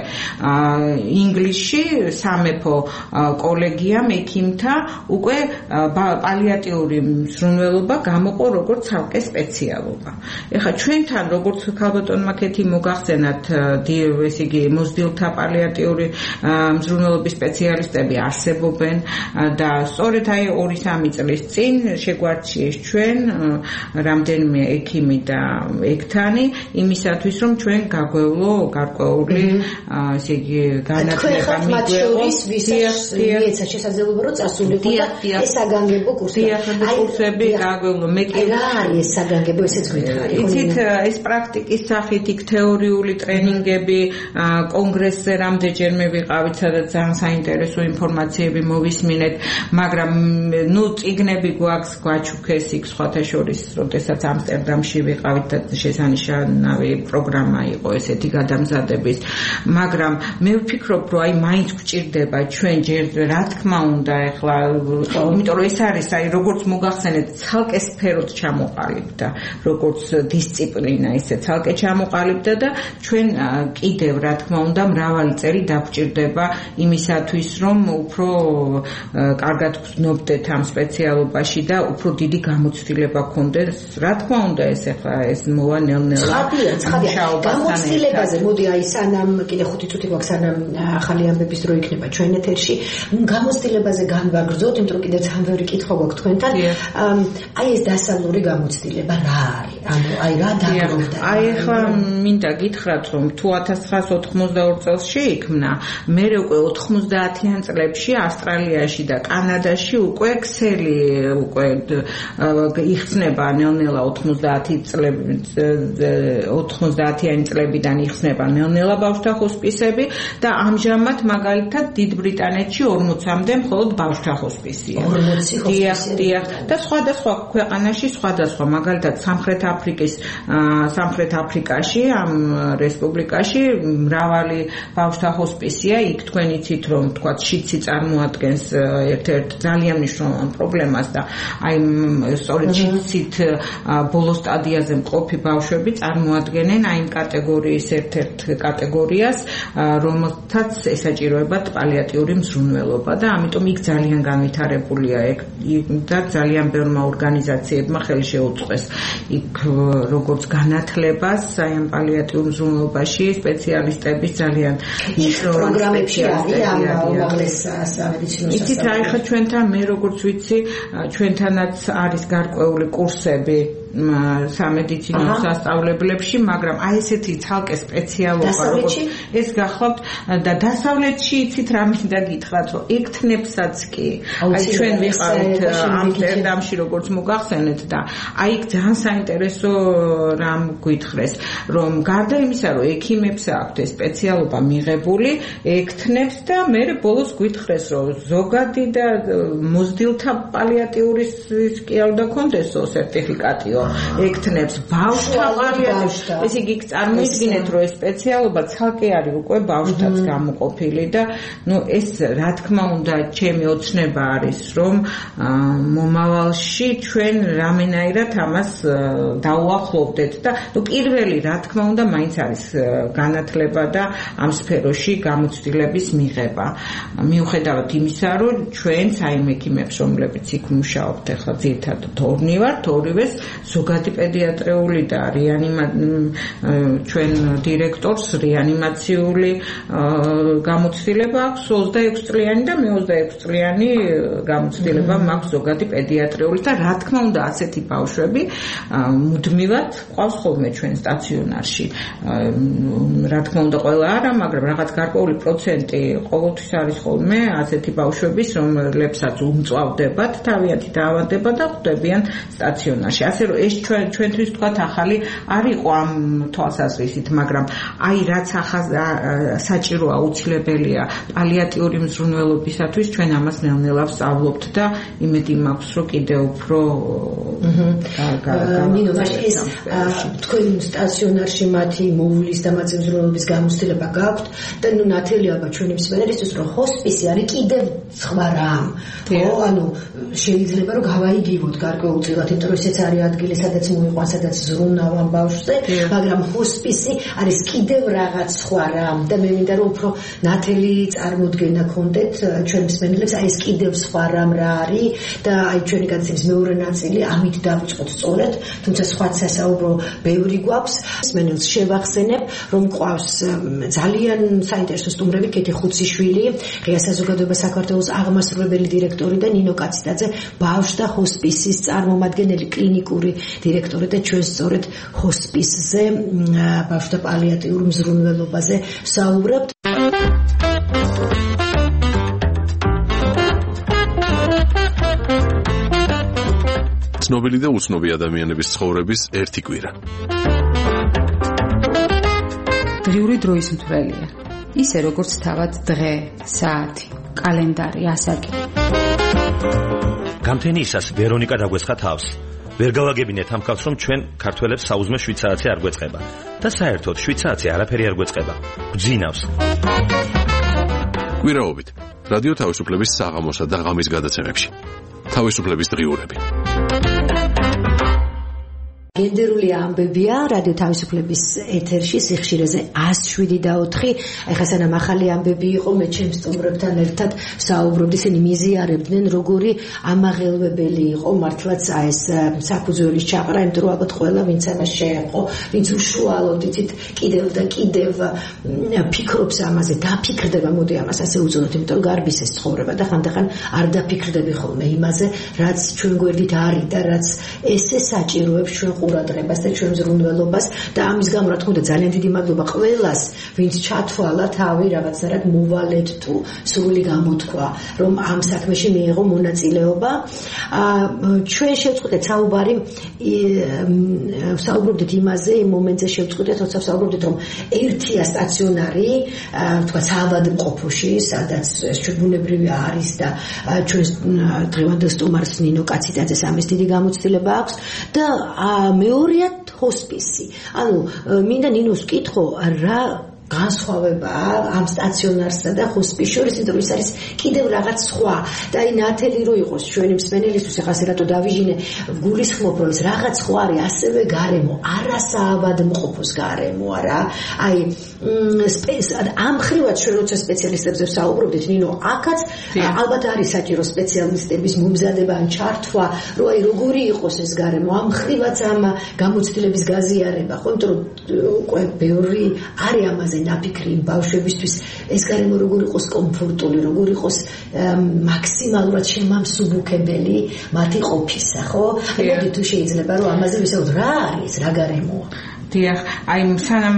ინგლისში სამეფო კოლეგიამ ექიმთა უკვე პალიატიური მზრუნველობა გამოყო როგორც ცალკე სპეციალობა. ეხლა ჩვენთან როგორც ქალბატონმა კეთი მოგახსენათ ესე იგი მოზრდილთა პალიატიური მზრუნველობის სპეციალისტები არსებობენ და სწორედ აი ორი სამი წლის წინ შეგვარჩიეს ჩვენ რამდენიმე ექიმი და ექთანი იმისათვის, რომ ჩვენ გაგვევლო გარკვეული ესე იგი განათლება მიგვეღოს ვისაც შესაძლებლობა რომ წასულიყო და ეს საგანგებო კურსი. აი კურსები გაგვევლო მე კი რა არის საგანგებო ესეც გითხარი. იცით, ეს პრაქტიკის სახით იქ თეორიული ტრენინგები კონგრესზე რამდენჯერმე ვიყავით, სადაც ძალიან საინტერესო ინფორმაციები მოვისმინეთ, მაგრამ ნუ წიგნები გვაქვს გვაჩუქეს იქ სხვათა შორის, როდესაც ამსტერდამში ვიყავით და შესანიშნავი პროგრამა იყო ესეთი გადამზადების, მაგრამ მე ვფიქრობ, რომ აი მაინც გვჭირდება ჩვენ ჯერ რა თქმა უნდა ეხლა, იმიტომ რომ ეს არის აი როგორც მოგახსენეთ, ცალკე სფეროდ ჩამოყალიბდა, როგორც დისციპლინა, ისე ცალკე ჩამოყალიბდა და ჩვენ კიდევ რა თქმა უნდა მრავალი წელი დაგვჭირდება იმისათვის, რომ უფრო კარგად ვცნობდეთ ამ სპეციალობაში და უფრო დიდი გამოცდილება გქონდეს. რა თქმა უნდა ეს ახლა ეს მოვა ნელ-ნელა. ხადია, ხადია. გამოცდილებაზე მოდი აი სანამ კიდე ხუთი წუთი გვაქვს სანამ ახალი ამბების დრო იქნება ჩვენ ეთერში. გამოცდილებაზე განვაგრძოთ, იმიტომ რომ კიდე ძალიან ბევრი კითხვა გვაქვს თქვენთან. აი ეს დასავლური გამოცდილება რა არის? ანუ აი რა დაგროვდა? აი ახლა მინდა გითხრათ, რომ თუ ათას ცხრაას ოთხმოცდაორ წელს შეიქმნა, მე უკვე ოთხმოცდაათიან წლებში ავსტრალიაში და კანადაში უკვე ქსელი უკვე იხსნება ნელ-ნელა ოთხმოცდაათი წლები ოთხმოცდაათიანი წლებიდან იხსნება ნელ-ნელა ბავშვთა ჰოსპისები და ამჟამად მაგალითად დიდ ბრიტანეთში ორმოცამდე მხოლოდ ბავშვთა ჰოსპისია. დიახ, დიახ. და სხვადასხვა ქვეყანაში სხვადასხვა, მაგალითად სამხრეთ აფრიკის სამხრეთ აფრიკაში ამ რესპუბლიკაში მრავალი ბავშვთა ჰოსპისია. იქ თქვენ იცით რომ თქვა შიცი წარმოადგენს ერთ-ერთ ძალიან მნიშვნელოვან პრობლემას და აი სწორედ შიცით ბოლო სტადიაზე მყოფი ბავშვები წარმოადგენენ აი იმ კატეგორიის ერთ-ერთ კატეგორიას, რომელთაც ესაჭიროებათ პალიატიური მზრუნველობა და ამიტომ იქ ძალიან განვითარებულია და ძალიან ბევრმა ორგანიზაციებმა ხელი შეუწყეს იქ როგორც განათლებას აი ამ პალიატიურ მზრუნველობაში სპეციალისტების ძალიან მნიშვნელოვანი პროგრამებში არის ამ უმაღლეს სამედიცინო სასწავლებელი. იცით რა ხა ჩვენთან მე როგორც ვიცი ჩვენთანაც არის გარკვეული კურსები სამედიცინო სასწავლებლებში, მაგრამ აი ესეთი ცალკე სპეციალობა როგორც ეს გახლავთ და დასავლეთში იცით რა მინდა გითხრათ, რომ ექთნებსაც კი. აი ჩვენ ვიყავით ამსტერდამში როგორც მოგახსენეთ და აი იქ ძალიან საინტერესო რამ გითხრეს, რომ გარდა იმისა, რომ ექიმებს აქვთ ეს სპეციალობა მიღებული, ექთნებს და მე ბოლოს გითხრეს, რომ ზოგადი და მოზრდილთა პალიატიური კი არ უნდა კონდესო სერტიფიკატიო ექთნებს ბავშვთა პალიატივი. ეს იგი წარმოიდგინეთ, რომ ეს სპეციალობა ცალკე არის უკვე ბავშვთაც გამოყოფილი და ნუ ეს რა თქმა უნდა ჩემი ოცნება არის, რომ მომავალში ჩვენ რამენაირად ამას დაუახლოვდეთ და ნუ პირველი რა თქმა უნდა მაინც არის განათლება და ამ სფეროში გამოცდილების მიღება. მიუხედავად იმისა, რომ ჩვენ საიმ ექიმებს, რომლებიც იქ მუშაობთ, ახლა ძირითადად ორნი ვართ, ორივეს ზოგადი პედიატრიული და რეანიმა ჩვენ დირექტორს რეანიმაციული გამოცდილება აქვს ოცდაექვსი წლიანი და მე ოცდაექვსი წლიანი გამოცდილება მაქვს ზოგადი პედიატრიული და რა თქმა უნდა ასეთი ბავშვები მუდმივად ყავს ხოლმე ჩვენ სტაციონარში. რა თქმა უნდა ყველა არა, მაგრამ რაღაც გარკვეული პროცენტი ყოველთვის არის ხოლმე ასეთი ბავშვების, რომლებსაც უმწვავდებათ თავიანთი დაავადება და ხვდებიან სტაციონარში. ასე რომ ეს ჩვენ ჩვენთვის თქვათ ახალი არ იყო ამ თვალსაზრისით, მაგრამ აი რაც ახალ საჭირო აუცილებელია პალიატიური მზრუნველობისათვის ჩვენ ამას ნელ-ნელა ვსწავლობთ და იმედი მაქვს, რომ კიდევ უფრო ნინო ეს თქვენ სტაციონარში მათი მოვლის და მათი მზრუნველობის გამოცდილება გაქვთ და ნუ ნათელი ალბათ ჩვენი მსმენელისთვის, რომ ჰოსპისი არის კიდევ სხვა რამ. ხო, ანუ შეიძლება რომ გავაიგივოთ გარკვეულწილად, იმიტომ რომ ესეც არის ადგილი, სადაც მოიყვან, სადაც ზრუნავ ამ ბავშვზე, მაგრამ ჰოსპისი არის კიდევ რაღაც სხვა რამ და მე მინდა რომ უფრო ნათელი წარმოდგენა გქონდეთ ჩვენ მსმენელებს, აი ეს კიდევ სხვა რამ რა არის და აი ჩვენი გადაცემის მეორე ნაწილი ამით დავიწყოთ სწორედ, თუმცა სხვაც სასაუბრო ბევრი გვაქვს. მსმენელს შევახსენებ, რომ ყავს ძალიან საინტერესო სტუმრები, კეთი ხუციშვილი, ღია საზოგადოება საქართველოს აღმასრულებელი დირექტორი და ნინო კაციტაძე, ბავშვთა ჰოსპისის წარმომადგენელი კლინიკური დირექტორი და ჩვენ სწორედ ჰოსპისზე, ბავშვთა პალიატიურ მზრუნველობაზე საუბრობთ. ცნობილი და უცნობი ადამიანების ცხოვრების ერთი კვირა. დღიური დროის მცველია. ისე როგორც თავად დღე, საათი, კალენდარი, ასაკი. გამთენიისას ვერონიკა დაგვესხა თავს. ვერ გავაგებინეთ ამ ხალხს, რომ ჩვენ ქართველებს საუზმე შვიდ საათი არ გვეწყება და საერთოდ შვიდ საათი არაფერი არ გვეწყება. გვძინავს. გვირაობით რადიო თავისუფლების საღამოსა და ღამის გადაცემებში. თავისუფლების დღიურები. გენდერული ამბებია რადიო თავისუფლების ეთერში სიხშირეზე one oh seven და four. ეხლა სანამ ახალი ამბები იყო, მე ჩემს სტუმრებთან ერთად საუბრობდი, ისინი მიზიარებდნენ, როგორი ამაღელვებელი იყო მართლაც აი ეს საფუძველის ჩაყრა, იმიტომ რომ ალბათ ყველა ვინც ამას შეეყო, ვინც უშუალოდ იცით კიდევ და კიდევ ფიქრობს ამაზე, დაფიქრდება, მოდი ამას ასე უძონოთ, იმიტომ რომ გარბის ეს ცხოვრება და ხანდახან არ დაფიქრდები ხოლმე იმაზე, რაც ჩვენ გვერდით არის და რაც ესე საჭიროებს ჩვენ ყურადღებას და ჩვენ ზრუნველობას და ამის გამო რა თქმა უნდა ძალიან დიდი მადლობა ყველას, ვინც ჩათვალა თავი რაღაცნაირად მოვალედ თუ სრული გამოთქვა, რომ ამ საქმეში მიიღო მონაწილეობა. ჩვენ შევწყვეტეთ საუბარი, საუბრობდით იმაზე, იმ მომენტზე შევწყვეტეთ, როცა საუბრობდით, რომ ერთია სტაციონარი, თქვა საავადმყოფოში, სადაც ჩვეულებრივი არის და ჩვენ დღევანდელ სტუმარს ნინო კაციტაძეს ამის დიდი გამოცდილება აქვს და მეორეა ჰოსპისი. ანუ მინდა ნინოს ვკითხო, რა განსხვავება ამ სტაციონარსა და ჰოსპისს შორის, იმიტომ რომ ის არის კიდევ რაღაც სხვა და აი ნათელი რო იყოს ჩვენი მსმენელისთვის, ახლა სერატო დავიჟინე, გულისხმობ რომ ეს რაღაც სხვა არის ასევე გარემო, არასაავადმყოფოს გარემო არა, აი ამ ხრივად ჩვენ როცა სპეციალისტებზე ვსაუბრობდით, ნინო, აქაც ალბათ არის საჭირო სპეციალისტების მომზადება ან ჩართვა, რომ აი როგორი იყოს ეს გარემო, ამ ხრივაც ამ გამოცდილების გაზიარება, ხო, იმიტომ რომ უკვე ბევრი არის ამაზე ნაფიქრი ბავშვებისთვის, ეს გარემო როგორ იყოს კომფორტული, როგორ იყოს მაქსიმალურად შემამსუბუქებელი მათი ყოფისა, ხო? მოდი თუ შეიძლება რომ ამაზე ვისაუბროთ, რა არის, რა გარემოა? დიახ, აი სანამ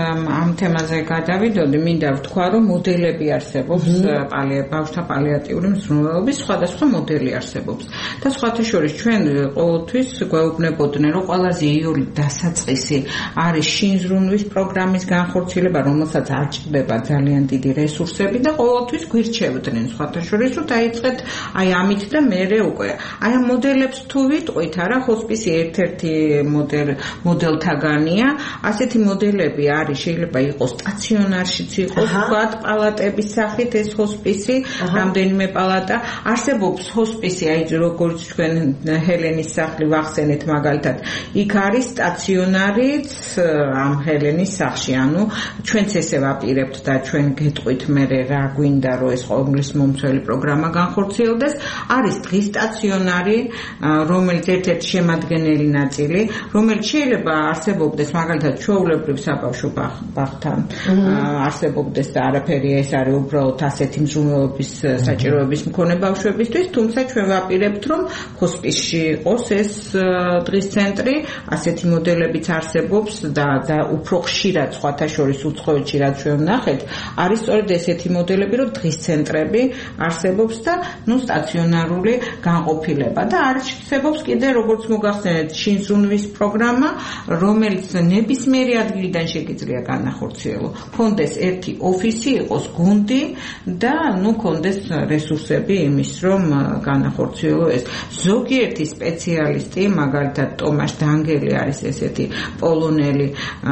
ამ თემაზე გადავიდოდი, მინდა ვთქვა, რომ მოდელები არსებობს, ბავშვთა პალიატიური მზრუნველობის სხვადასხვა მოდელი არსებობს. და სხვათა შორის ჩვენ ყოველთვის გვეუბნებოდნენ, რომ ყველაზე იური დასაწყისი არის შინზრუნვის პროგრამის განხორციელება, რომელსაც არ ჭირდება ძალიან დიდი რესურსები და ყოველთვის გვირჩევდნენ სხვათა შორის, რომ დაიწყეთ აი ამით და მერე უკვე. აი ამ მოდელებს თუ ვიტყვით, არა, ჰოსპისი ერთ-ერთი მოდელ მოდელთაგანია. ასეთი მოდელები არის, შეიძლება იყოს სტაციონარშიც იყოს, ვთქვათ, პალატების სახით ეს ჰოსპისი, რამდენიმე პალატა. არსებობს ჰოსპისი, აი როგორც ჩვენ ჰელენის სახლი ვახსენეთ მაგალითად, იქ არის სტაციონარიც ამ ჰელენის სახლში, ანუ ჩვენც ესე ვაპირებთ და ჩვენ გეტყვით მე რა გვინდა რომ ეს ყოვლის მომცველი პროგრამა განხორციელდეს. არის დღის სტაციონარი, რომელიც ერთ-ერთი შემადგენელი ნაწილი, რომელიც შეიძლება არსებობდეს მაგალითად ჩვეულებრივ საბავშვო ბაღთან არსებობდეს და არაფერი, ეს არის უბრალოდ ასეთი მზრუნველობის საჭიროების მქონე ბავშვებისთვის, თუმცა ჩვენ ვაპირებთ რომ ჰოსპისში იყოს ეს დღის ცენტრი, ასეთი მოდელებიც არსებობს და და უფრო ხშირად სხვათა შორის უცხოეთში რაც ჩვენ ვნახეთ, არის სწორედ ესეთი მოდელები, რომ დღის ცენტრები არსებობს და ნუ სტაციონარული განყოფილება და არსებობს კიდე როგორც მოგახსენეთ შინზრუნვის პროგრამა, რომელიც ნებისმიერი ადგილიდან შეგიძლია განახორციელო. კონდეს ერთი ოფისი, იყოს გუნდი და ნუ კონდეს რესურსები იმის, რომ განახორციელო ეს. ზოგიერთი სპეციალისტი, მაგალითად ტომაშ დანგელი არის ესეთი პოლონელი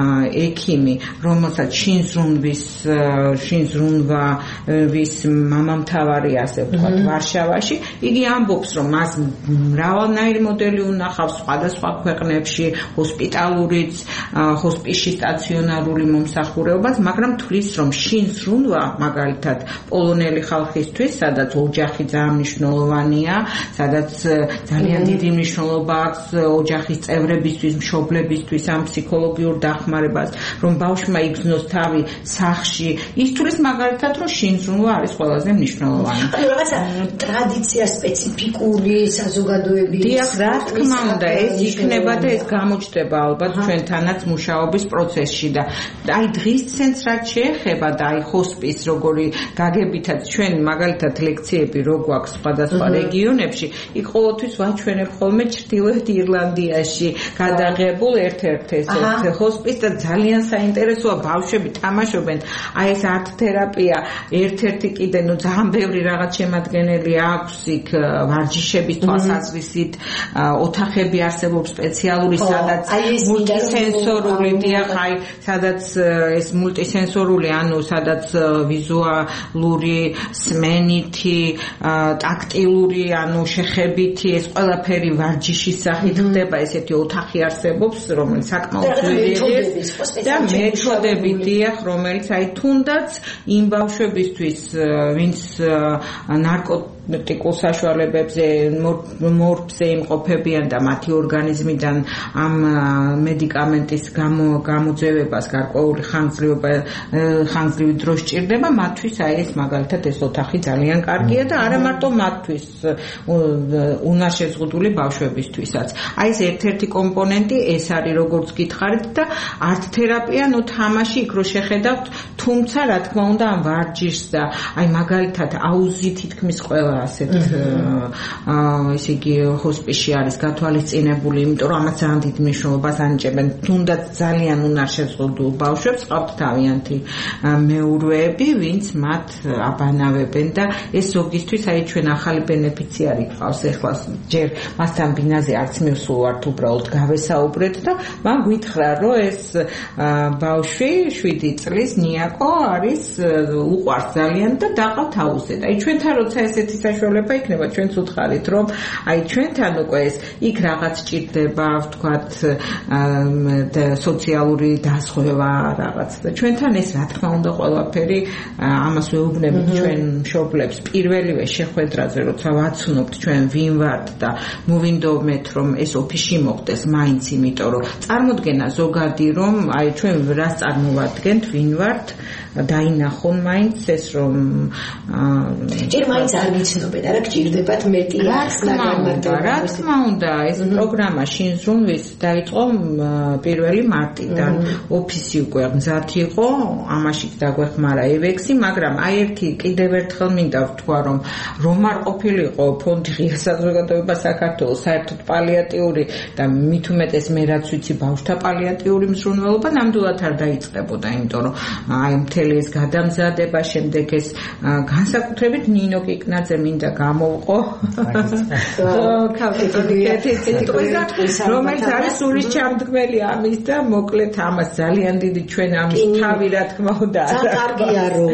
ექიმი, რომელსაც შინზრუნვის შინზრუნვის მამამთავარი ასე ვთქვათ ვარშავაში, იგი ამბობს, რომ მას მრავალნაირი მოდელი უნახავს სხვადასხვა ქვეყნებში, ჰოსპიტალურიც, ჰოსპისში სტაციონარული მომსახურებაც, მაგრამ თვლის, რომ შინზრუნვა მაგალითად პოლონელი ხალხისთვის, სადაც ოჯახი ძალიან მნიშვნელოვანია, სადაც ძალიან დიდი მნიშვნელობა აქვს ოჯახის წევრებისთვის, მშობლებისთვის ამ ფსიქოლოგიურ დახმარებას, რომ ბავშვმა იგრძნოს თავი სახლში, ის თვლის მაგალითად, რომ შინზრუნვა არის ყველაზე მნიშვნელოვანი. ანუ რაღაცა ტრადიცია სპეციფიკური საზოგადოების. დიახ, რა თქმა უნდა, ეს იქნება და ეს გამოჩნდება ალბათ ჩვენთან რადგანაც მუშაობის პროცესში და აი დღის ცენტრს რაც შეეხება და აი ჰოსპის როგორი გაგებითაც ჩვენ მაგალითად ლექციები რო გვაქვს სხვადასხვა რეგიონებში იქ ყოველთვის ვაჩვენებ ხოლმე ჩრდილოეთ ირლანდიაში გადაღებულ ერთ-ერთ ესეთ ჰოსპისს და ძალიან საინტერესოა ბავშვები თამაშობენ აი ეს არტ თერაპია ერთ-ერთი კიდე ნუ ძალიან ბევრი რაღაც შემადგენელი აქვს იქ ვარჯიშების თვალსაზრისით ოთახები არსებობს სპეციალური სადაც მულტისენსორული დიახ აი სადაც ეს მულტისენსორული ანუ სადაც ვიზუალური სმენითი ტაქტილური ანუ შეხებითი ეს ყველაფერი ვარჯიშის სახით ხდება ესეთი ოთახი არსებობს რომელიც საკმაოდ ძვირია და მეთოდები დიახ რომელიც აი თუნდაც იმ ბავშვებისთვის ვინც ნარკოტიკულ საშუალებებზე მორფზე იმყოფებიან და მათი ორგანიზმიდან ამ მედიკამენტის გამოძევებას გარკვეული ხანგრძლივობა ხანგრძლივი დრო სჭირდება მათთვის აი ეს მაგალითად ეს ოთახი ძალიან კარგია და არა მარტო მათთვის უნარშეზღუდული ბავშვებისთვისაც აი ეს ერთ-ერთი კომპონენტი ეს არის როგორც გითხარით და არტ თერაპია ნუ თამაში იქ რო შეხედავთ თუმცა რა თქმა უნდა ამ ვარჯიშს და აი მაგალითად აუზი თითქმის ყველა ასეთ ესე იგი ჰოსპისში არის გათვალისწინებული იმიტომ რომ ამას ძალიან დიდ მნიშვნელობას ანიჭებენ თუნდაც ძალიან უნარშეზღუდულ ბავშვებს ყავთ თავიანთი მეურვეები ვინც მათ აბანავებენ და ეს ზოგისთვის აი ჩვენ ახალი ბენეფიციარი გყავს ეხლა ჯერ მასთან ბინაზე არც მივსულვართ უბრალოდ გავესაუბრეთ და მან გითხრა რომ ეს ბავშვი შვიდი წლის ნიაკო არის უყვარს ძალიან და დაყავთ აუზზე და აი ჩვენთან როცა ესეთი საშუალება იქნება ჩვენც უთხარით რომ აი ჩვენთან უკვე ეს იქ რაღაც ჭირდება ვთქვათ სოციალური დასხვევა რაღაც და ჩვენთან ეს რა თქმა უნდა ყველაფერი ამას ვეუბნებით ჩვენ მშობლებს პირველივე შეხვედრაზე როცა ვაცნობთ ჩვენ ვინ ვართ და მოვინდომეთ რომ ეს ოფისში მოხდეს მაინც იმიტომ რომ წარმოდგენა ზოგადი რომ აი ჩვენ რას წარმოვადგენთ ვინ ვართ დაინახონ მაინც ეს რომ ჯერ მაინც არ ვიცნობენ არა გჭირდებათ მეტი რა თქმა უნდა ეს პროგრამა შინზრუნვის დაიწყო პირველი მარტიდან ოფისი უკვე მზად იყო ამაშიც დაგვეხმარა ევექსი მაგრამ აი ერთი კიდევ ერთხელ მინდა ვთქვა რომ რომ არ ყოფილიყო ფონდი ღია საზოგადოება საქართველოს საერთოდ პალიატიური და მით უმეტეს მე რაც ვიცი ბავშვთა პალიატიური მზრუნველობა ნამდვილად არ დაიწყებოდა იმიტომ რომ აი მთელი ეს გადამზადება შემდეგ ეს განსაკუთრებით ნინო კიკნაძე მინდა გამოვყო რომელიც არის სულის ჩამდგმელი ამის და მოკლედ ამას ძალიან დიდი ჩვენ ამის თავი რა თქმა უნდა ძალიან კარგია რომ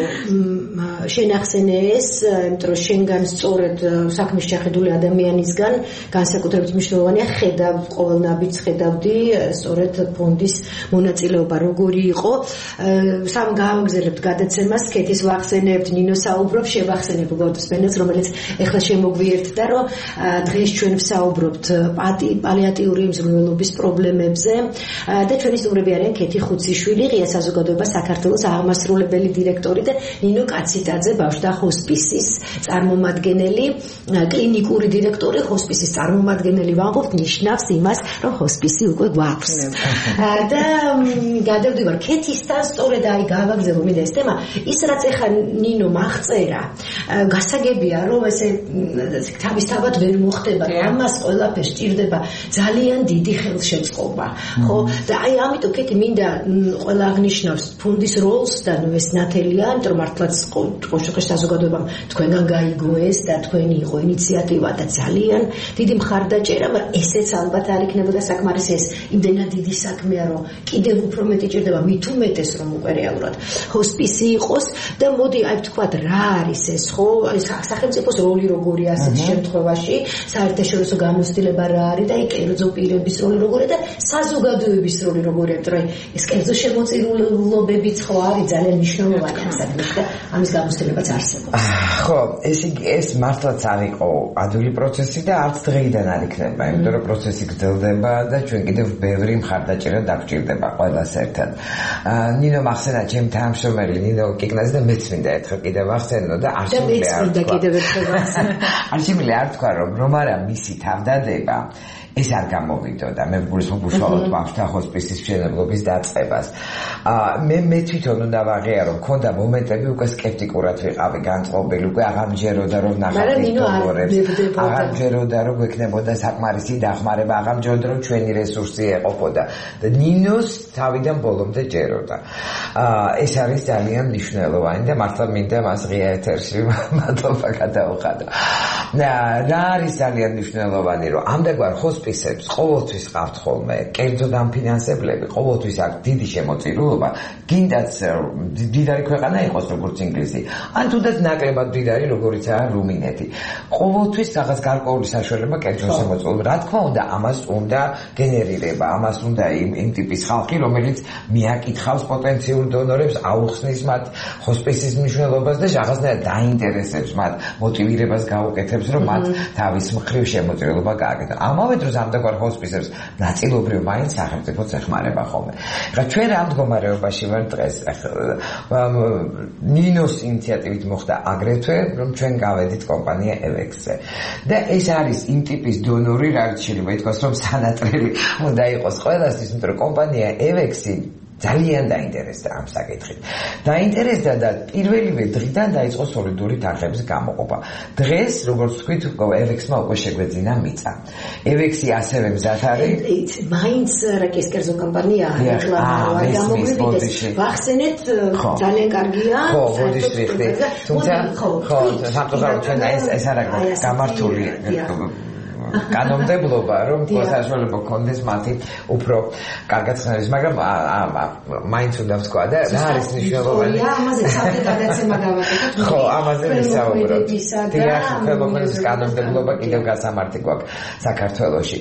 შენახსენე ეს იმიტომ რომ შენგან სწორედ საქმის შეხედული ადამიანისგან განსაკუთრებით მნიშვნელოვანია ხედავ ყოველ ნაბიჯს ხედავდი სწორედ ფონდის მონაწილეობა როგორი იყო სამ გავაგზავნებთ გადაცემას კეთის ვახსენებთ ნინო საუბრობს შევახსენებ გორდსბენელს რომელიც ეხლა შემოგვიერთდა რომ დღეს ჩვენ ვსაუბრობთ პალიატიური მზრუნველობის პრობლემებზე და ჩვენი სტუმრები არიან კეთი ხუციშვილი ღია საზოგადოება საქართველოს აღმასრულებელი დირექტორი და ნინო კაციტაძე ბავშვთა ჰოსპისის წარმომადგენელი კლინიკური დირექტორი ჰოსპისის წარმომადგენელი ვამბობთ ნიშნავს იმას რომ ჰოსპისი უკვე გვაქვს და გადავდივარ კეთისთან სწორედ აი გავაგზავნე მინდა ეს თემა ის რაც ეხა ნინო მაღწერა გასაგებია რომ ესე თავისთავად ვერ მოხდება ამას ყველაფერს ჭირდება ძალიან დიდი ხელშეწყობა ხო და აი ამიტომ კეთი მინდა ყველა აღნიშნავს ფონდის როლს და ნუ ეს ნათელია იმიტომ რომ მართლაც ყოშოხის საზოგადოებამ თქვენგან გაიგო ეს და თქვენი იყო ინიციატივა და ძალიან დიდი მხარდაჭერა მაგრამ ესეც ალბათ არ იქნებოდა საკმარისი ეს იმდენად დიდი საქმეა რომ კიდევ უფრო მეტი ჭირდება მით უმეტეს რომ უკვე რეალურად ჰოსპისი იყოს და მოდი აი ვთქვათ რა არის ეს ხო სახელმწიფოს როლი როგორია ასეთ შემთხვევაში საერთაშორისო განმოსtildeება რა არის და კერძო პირების როლი როგორია და საზოგადოების როლი როგორია რომ ეს კერძო შემოწირულობებიც ხო არის ძალიან მნიშვნელოვანი ამ საქმეში და ამის განმოსtildeებაც არსებობს ხო ეს ეს მართლაც არ იყო ადვილი პროცესი და არც დღეიდან არ იქნება იმიტომ რომ პროცესი გრძელდება და ჩვენ კიდევ ბევრი მხარდაჭერა დაგჭირდება ყველას ერთად ნინო მახსენა ჩემ თანამშრომელი ნინო კიკნაძე და მეც მინდა ერთხელ კიდევ ახსენო და არ შემიძლია არ თქვა არ შემიძლია არ თქვა რომ რომ არა მისი თავდადება ეს არ გამოვიდოდა. მე გულისხმობ უშუალოდ ბავშვთა ჰოსპისის მშენებლობის დაწყებას. აა მე მე თვითონ უნდა ვაღიარო, მქონდა მომენტები უკვე სკეპტიკურად ვიყავი განწყობილი, უკვე აღარ მჯეროდა რომ ნახავ ის დონორებს, აღარ მჯეროდა რომ გვექნებოდა საკმარისი დახმარება, აღარ მჯეროდა რომ ჩვენი რესურსი ეყოფოდა და ნინოს თავიდან ბოლომდე ჯეროდა. აა ეს არის ძალიან მნიშვნელოვანი და მართლა მინდა მას ღია ეთერში მადლობა გადავუხადო. რა არის ძალიან მნიშვნელოვანი, რომ ამდაგვარ ჰოსპისებს ყოველთვის ყავთ ხოლმე კერძო დამფინანსებლები, ყოველთვის აქვს დიდი შემოწირულობა, გინდაც დიდარი ქვეყანა იყოს როგორც ინგლისი, ან თუნდაც ნაკლებად დიდარი როგორიცაა რუმინეთი. ყოველთვის რაღაც გარკვეული საშუალება კერძო შემოწირულობა. რა თქმა უნდა, ამას უნდა გენერირება, ამას უნდა იმ ტიპის ხალხი, რომელიც მიაკითხავს პოტენციურ დონორებს, აუხსნის მათ ჰოსპისის მნიშვნელობას და რაღაცნაირად დაინტერესებს მათ, მოტივირებას გაუკეთებს, რომ მათ თავის მხრივ შემოწირულობა გააკეთონ. ამავე დროს ამდაგვარ ჰოსპისებს ნაწილობრივ მაინც სახელმწიფოც ეხმარება ხოლმე. ხა ჩვენ რა მდგომარეობაში ვართ დღეს? ნინოს ინიციატივით მოხდა აგრეთვე, რომ ჩვენ გავედით კომპანია ევექსზე. და ეს არის იმ ტიპის დონორი, რაც შეიძლება ითქვას, რომ სანატრელი უნდა იყოს ყველასთვის, იმიტომ რომ კომპანია ევექსი ძალიან დაინტერესდა ამ საკითხით. დაინტერესდა და პირველივე დღიდან დაიწყო სოლიდური თანხების გამოყოფა. დღეს, როგორც ვთქვით, ევექსმა უკვე შეგვეძინა მიწა. ევექსი ასევე მზად არის. მაინც რაკის კერძო კომპანია რეკლამა გამოგვივიდეს. ვახსენეთ ძალიან კარგია. ხო, ბოდიშ ვიხდი. თუმცა ხო, სამწუხაროდ ჩვენ ეს ეს არ აქვს გამართული კანონმდებლობა, რომ საშუალება გქონდეს მათი უფრო კარგად ხსნების, მაგრამ მაინც უნდა ვთქვა და რა არის მნიშვნელოვანი? ამაზე საერთოდ გადაცემა გავაკეთოთ. ხო, ამაზე ვისაუბროთ. დიახ, ხელოვნების კანონმდებლობა კიდევ გასამართი გვაქვს საქართველოში.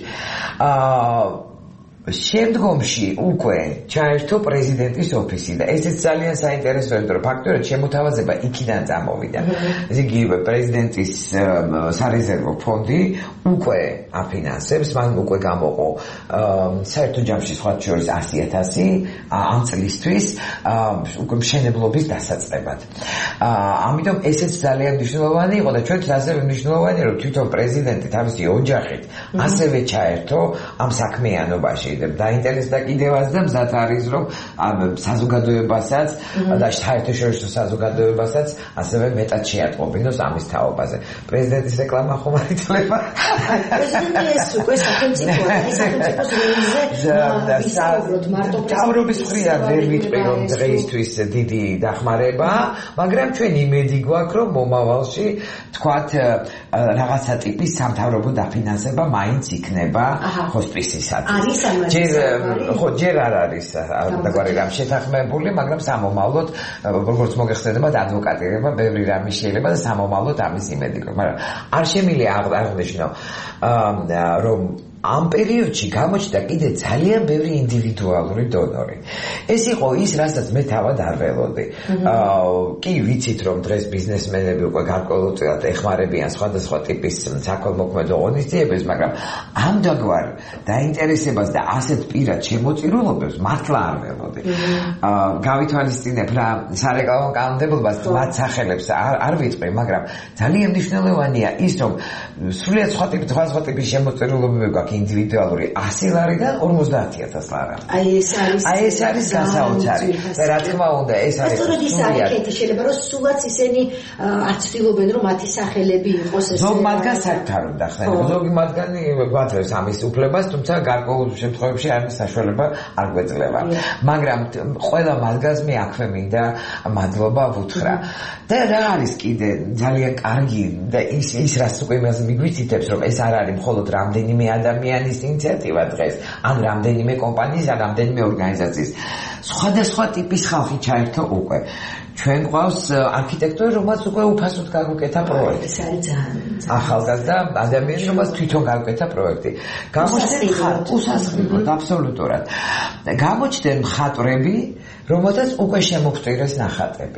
აა შემდგომში უკვე ჩაერთო პრეზიდენტის ოფისი და ესეც ძალიან საინტერესოა, იმიტომ რომ ფაქტობრივად შემოთავაზება იქიდან წამოვიდა. ესე იგი, პრეზიდენტის სარეზერვო ფონდი უკვე აფინანსებს, მან უკვე გამოყო საერთო ჯამში სხვა შორის ასი ათასი ამ წლისთვის უკვე მშენებლობის დასაწყებად. ამიტომ ესეც ძალიან მნიშვნელოვანი იყო და ჩვენთვის ასევე მნიშვნელოვანი, რომ თვითონ პრეზიდენტი თავისი ოჯახით ასევე ჩაერთო ამ საქმიანობაში. დაინტერესდა კიდევაც და მზად არის, რომ საზოგადოებასაც და საერთაშორისო საზოგადოებასაც ასევე მეტად შეატყობინოს ამის თაობაზე. პრეზიდენტის რეკლამა ხომ არ ითვლება? პრეზიდენტი ეს უკვე სახელმწიფოა, ეს სახელმწიფოს როლზე ვისაუბროთ მარტო თავრობის მხრიდან ვერ ვიტყვი, რომ დღეისთვის დიდი დახმარება, მაგრამ ჩვენ იმედი გვაქვს, რომ მომავალში თქვათ რაღაცა ტიპის სამთავრობო დაფინანსება მაინც იქნება ჰოსპისისათვის. არის ამ ჯერ ხო ჯერ არ არის დაგვარი რამ შეთანხმებული, მაგრამ სამომავლოდ როგორც მოგეხსენებათ ადვოკატირება ბევრი რამი შეიძლება და სამომავლოდ ამის იმედი გვაქვს, მაგრამ არ შემიძლია აღნიშნო რომ ამ პერიოდში გამოჩნდა კიდე ძალიან ბევრი ინდივიდუალური დონორი. ეს იყო ის, რასაც მე თავად არ ველოდი. კი ვიცით, რომ დღეს ბიზნესმენები უკვე გარკვეულწილად ეხმარებიან სხვადასხვა ტიპის საქველმოქმედო ღონისძიებებს, მაგრამ ამდაგვარ დაინტერესებას და ასეთ პირად შემოწირულობებს მართლა არ ველოდი. გავითვალისწინებ რა სარეკლამო კანონმდებლობას მათ სახელებს არ არ ვიტყვი, მაგრამ ძალიან მნიშვნელოვანია ის, რომ სრულიად სხვა ტიპის სხვა ტიპის შემოწირულობები გვაქვს ინდივიდუალური ასი ლარიდან ორმოცდაათი ათას ლარი. აი ეს არის აი ეს არის გასაოცარი. და რა თქმა უნდა, ეს არის სრულიად შეიძლება რომ სულაც ისინი არ ცდილობენ რომ მათი სახელები იყოს ეს. ზოგ მათგანს საერთოდ არ დახსენებენ. ზოგი მათგანი გვაძლევს ამის უფლებას, თუმცა გარკვეულ შემთხვევებში ამის საშუალება არ გვეძლევა. მაგრამ ყველა მათგანს მე აქვე მინდა მადლობა ვუთხრა. და რა არის კიდე ძალიან კარგი და ის ის რაც უკვე მიგვითითებს, რომ ეს არ არის მხოლოდ რამდენიმე ადამიანის ინიციატივა დღეს, ან რამდენიმე კომპანიის, ან რამდენიმე ორგანიზაციის. სხვადასხვა ტიპის ხალხი ჩაერთო უკვე. ჩვენ გვყავს არქიტექტორი, რომელსაც უკვე უფასოდ გაგვიკეთა პროექტი. ეს არის ძალიან ახალგაზრდა ადამიანი, რომელსაც თვითონ გაგვიკეთა პროექტი. გამოჩნდნენ უსასყიდლოდ აბსოლუტურად. გამოჩნდნენ მხატვრები, რომელთაც უკვე შემოგწირეს ნახატები.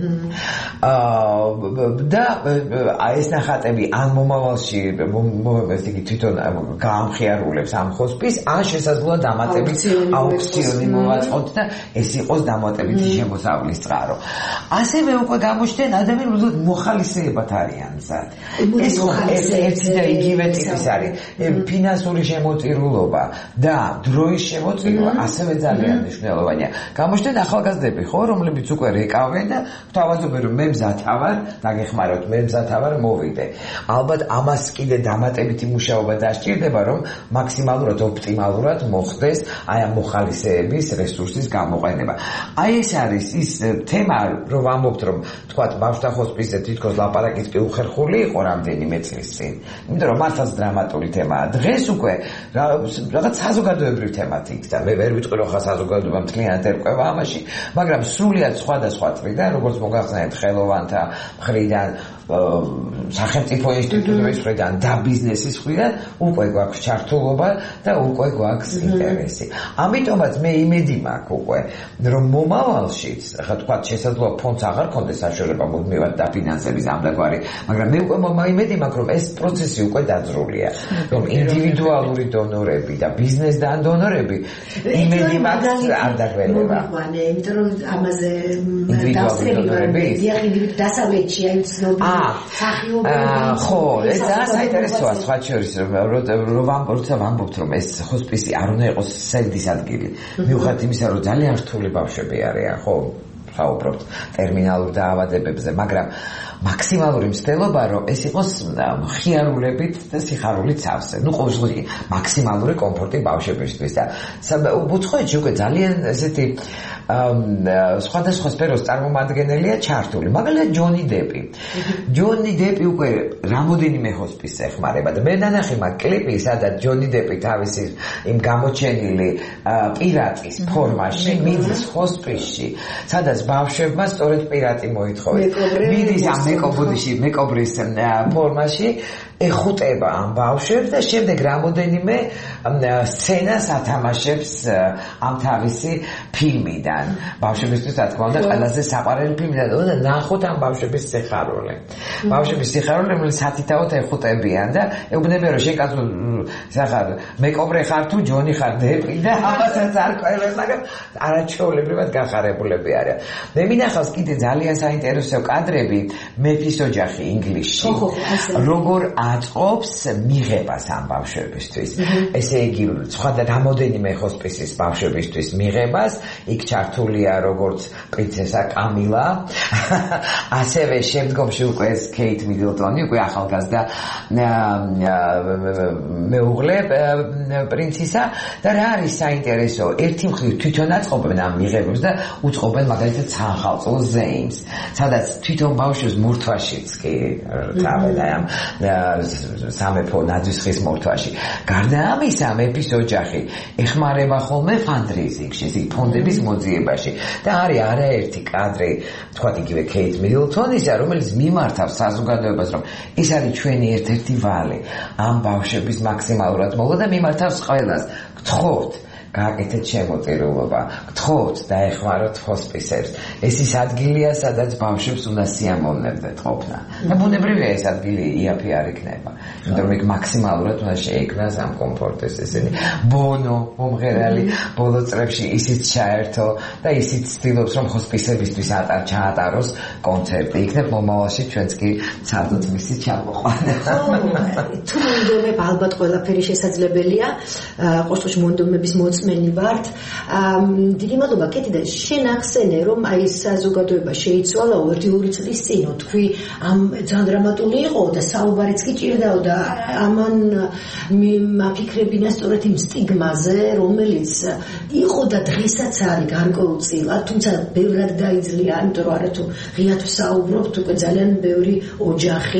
აა და ეს ნახატები ან მომავალში ესე იგი თვითონ გაამხიარულებს ამ ჰოსპისს, ან შესაძლოა დამატებით აუქციონი მოვაწყოთ და ეს იყოს დამატებითი შემოსავლის წყარო. ასევე უკვე გამოჩნდნენ ადამიანები, რომ მოხალისეებად არიან მზად. ეს ერთი და იგივე ტიპის არის ფინანსური შემოწირულობა და დროის შემოწირულობა ასევე ძალიან მნიშვნელოვანია. გამოჩნდნენ ახალგაზრდები, ხო, რომლებიც უკვე რეკავენ და გვთავაზობენ, რომ მე მზად ვარ, დაგეხმაროთ, მე მზად ვარ, მოვიდე. ალბათ ამას კიდე დამატებითი მუშაობა დასჭირდება, რომ მაქსიმალურად ოპტიმალურად მოხდეს აი ამ მოხალისეების რესურსის გამოყენება. აი ეს არის ის თემა, რომ ვამბობთ, რომ თქვათ ბავშვთა ჰოსპისზე თითქოს ლაპარაკიც კი უხერხული იყო რამდენიმე წლის წინ. იმიტომ რომ მართლაც დრამატული თემაა. დღეს უკვე რაღაც საზოგადოებრივ თემად იქცა. მე ვერ ვიტყვი, რომ ხა საზოგადოება მთლიანად ერკვევა ამაში, მაგრამ სრულიად სხვადასხვა წრიდან, როგორც მოგახსენებთ, ხელოვანთა მხრიდან, სახელმწიფო ინსტიტუტების მხრიდან და ბიზნესის მხრიდან უკვე გვაქვს ჩართულობა და უკვე გვაქვს ინტერესი. ამიტომაც მე იმედი მაქვს უკვე, რომ მომავალშიც, ხა თქვა შესაძლოა ფონდს აღარ ქონდეს საშუალება მუდმივად დაფინანსების ამდაგვარი, მაგრამ მე უკვე იმედი მაქვს, რომ ეს პროცესი უკვე დაძრულია, რომ ინდივიდუალური დონორები და ბიზნესდან დონორები იმედი მაქვს არ დაგველება. იმიტომ რომ ამაზე ინდივიდუალური დასავლეთში აი ცნობილი აა ხო, ეს ძალიან საინტერესოა სხვა შორის, რომ როცა ვამბობთ, რომ ეს ჰოსპისი არ უნდა იყოს სევდის ადგილი. მიუხედავად იმისა, რომ ძალიან რთული ბავშვები არიან, ხო, საუბრობთ ტერმინალურ დაავადებებზე, მაგრამ მაქსიმალური მცდელობა, რომ ეს იყოს ხიარულებით და სიხარულით სავსე. ნუ ყოველ შემთხვევაში მაქსიმალური კომფორტი ბავშვებისთვის და უცხოეთში უკვე ძალიან ესეთი სხვადასხვა სფეროს წარმომადგენელია ჩართული. მაგალითად ჯონი დეპი. ჯონი დეპი უკვე რამოდენიმე ჰოსპისს ეხმარება და მე ნანახი მაგ კლიპი, სადაც ჯონი დეპი თავისი იმ გამოჩენილი პირატის ფორმაში მიდის ჰოსპისში, სადაც ბავშვებმა სწორედ პირატი მოითხოვეს. მიდის ამ მეკობრიში, მეკობრის ფორმაში ეხუტება ამ ბავშვებს და შემდეგ რამოდენიმე სცენას ათამაშებს ამ თავისი ფილმიდან. ბავშვებისთვის რა თქმა უნდა ყველაზე საყვარელი ფილმიდან და ნახოთ ამ ბავშვების სიხარული. ბავშვების სიხარული, რომელიც სათითაოდ ეხუტებიან და ეუბნებიან, რომ შენ კაცო სახარ მეკობრე ხარ თუ ჯონი ხარ დეპი და ამასაც არ ყვევენ, მაგრამ არაჩვეულებრივად გახარებულები არიან. მე მინახავს კიდე ძალიან საინტერესო კადრები მეფის ოჯახი ინგლისში. როგორ აწყობს მიღებას ამ ბავშვებისთვის. ესე იგი, სხვა რამოდენიმე ჰოსპისის ბავშვებისთვის მიღებას, იქ ჩართულია როგორც პრინცესა კამილა, ასევე შემდგომში უკვე ეს კეით მიდლტონი, უკვე ახალგაზრდა მეუღლე პრინცესა და რა არის საინტერესო, ერთი მხრივ თვითონ აწყობენ ამ მიღებებს და უწყობენ მაგალითად საახალწლო ზეიმს, სადაც თვითონ ბავშვს მურთვაშიც კი თავენ ამ სამეფო ნაძვის მორთვაში. გარდა ამისა, მეფის ოჯახი ეხმარება ხოლმე ფანდრეიზინგში, ისე ფონდების მოძიებაში და არის არაერთი კადრი, თქვათ იგივე კეით მიდლტონისა, რომელიც მიმართავს საზოგადოებას, რომ ეს არის ჩვენი ერთ-ერთი ვალი ამ ბავშვების მაქსიმალურად მოვლა და მიმართავს ყველას. გთხოვთ გააკეთეთ შემოწირულობა, გთხოვთ დაეხმაროთ ჰოსპისებს. ეს ის ადგილია, სადაც ბავშვებს უნდა სიამოვნებდეთ ყოფნა. და ბუნებრივია ეს ადგილი იაფი არ იქნება. იმიტომ რომ იქ მაქსიმალურად უნდა შეექმნას ამ კომფორტის ესენი ბონო, მომღერალი ბოლო წლებში ისიც ჩაერთო და ისიც ცდილობს, რომ ჰოსპისებისთვის ჩაატაროს კონცერტი. იქნებ მომავალში ჩვენც კი ცალკე მისი ჩამოყვანა. თუ მონდომებ ალბათ ყველაფერი შესაძლებელია, ყოველთვის მონდომების მოწმენი ვართ. დიდი მადლობა კეთი და შენ ახსენე, რომ აი საზოგადოება შეიცვალა ერთი ორი წლის წინ, თქვი ამ ძალიან დრამატული იყო და საუბარიც კი ჭირდაო და ამან მაფიქრებინა სწორედ იმ სტიგმაზე, რომელიც იყო და დღესაც არის გარკვეულწილად, თუმცა ბევრად დაიძლია, იმიტომ რომ არა თუ ღიად ვსაუბრობთ, უკვე ძალიან ბევრი ოჯახი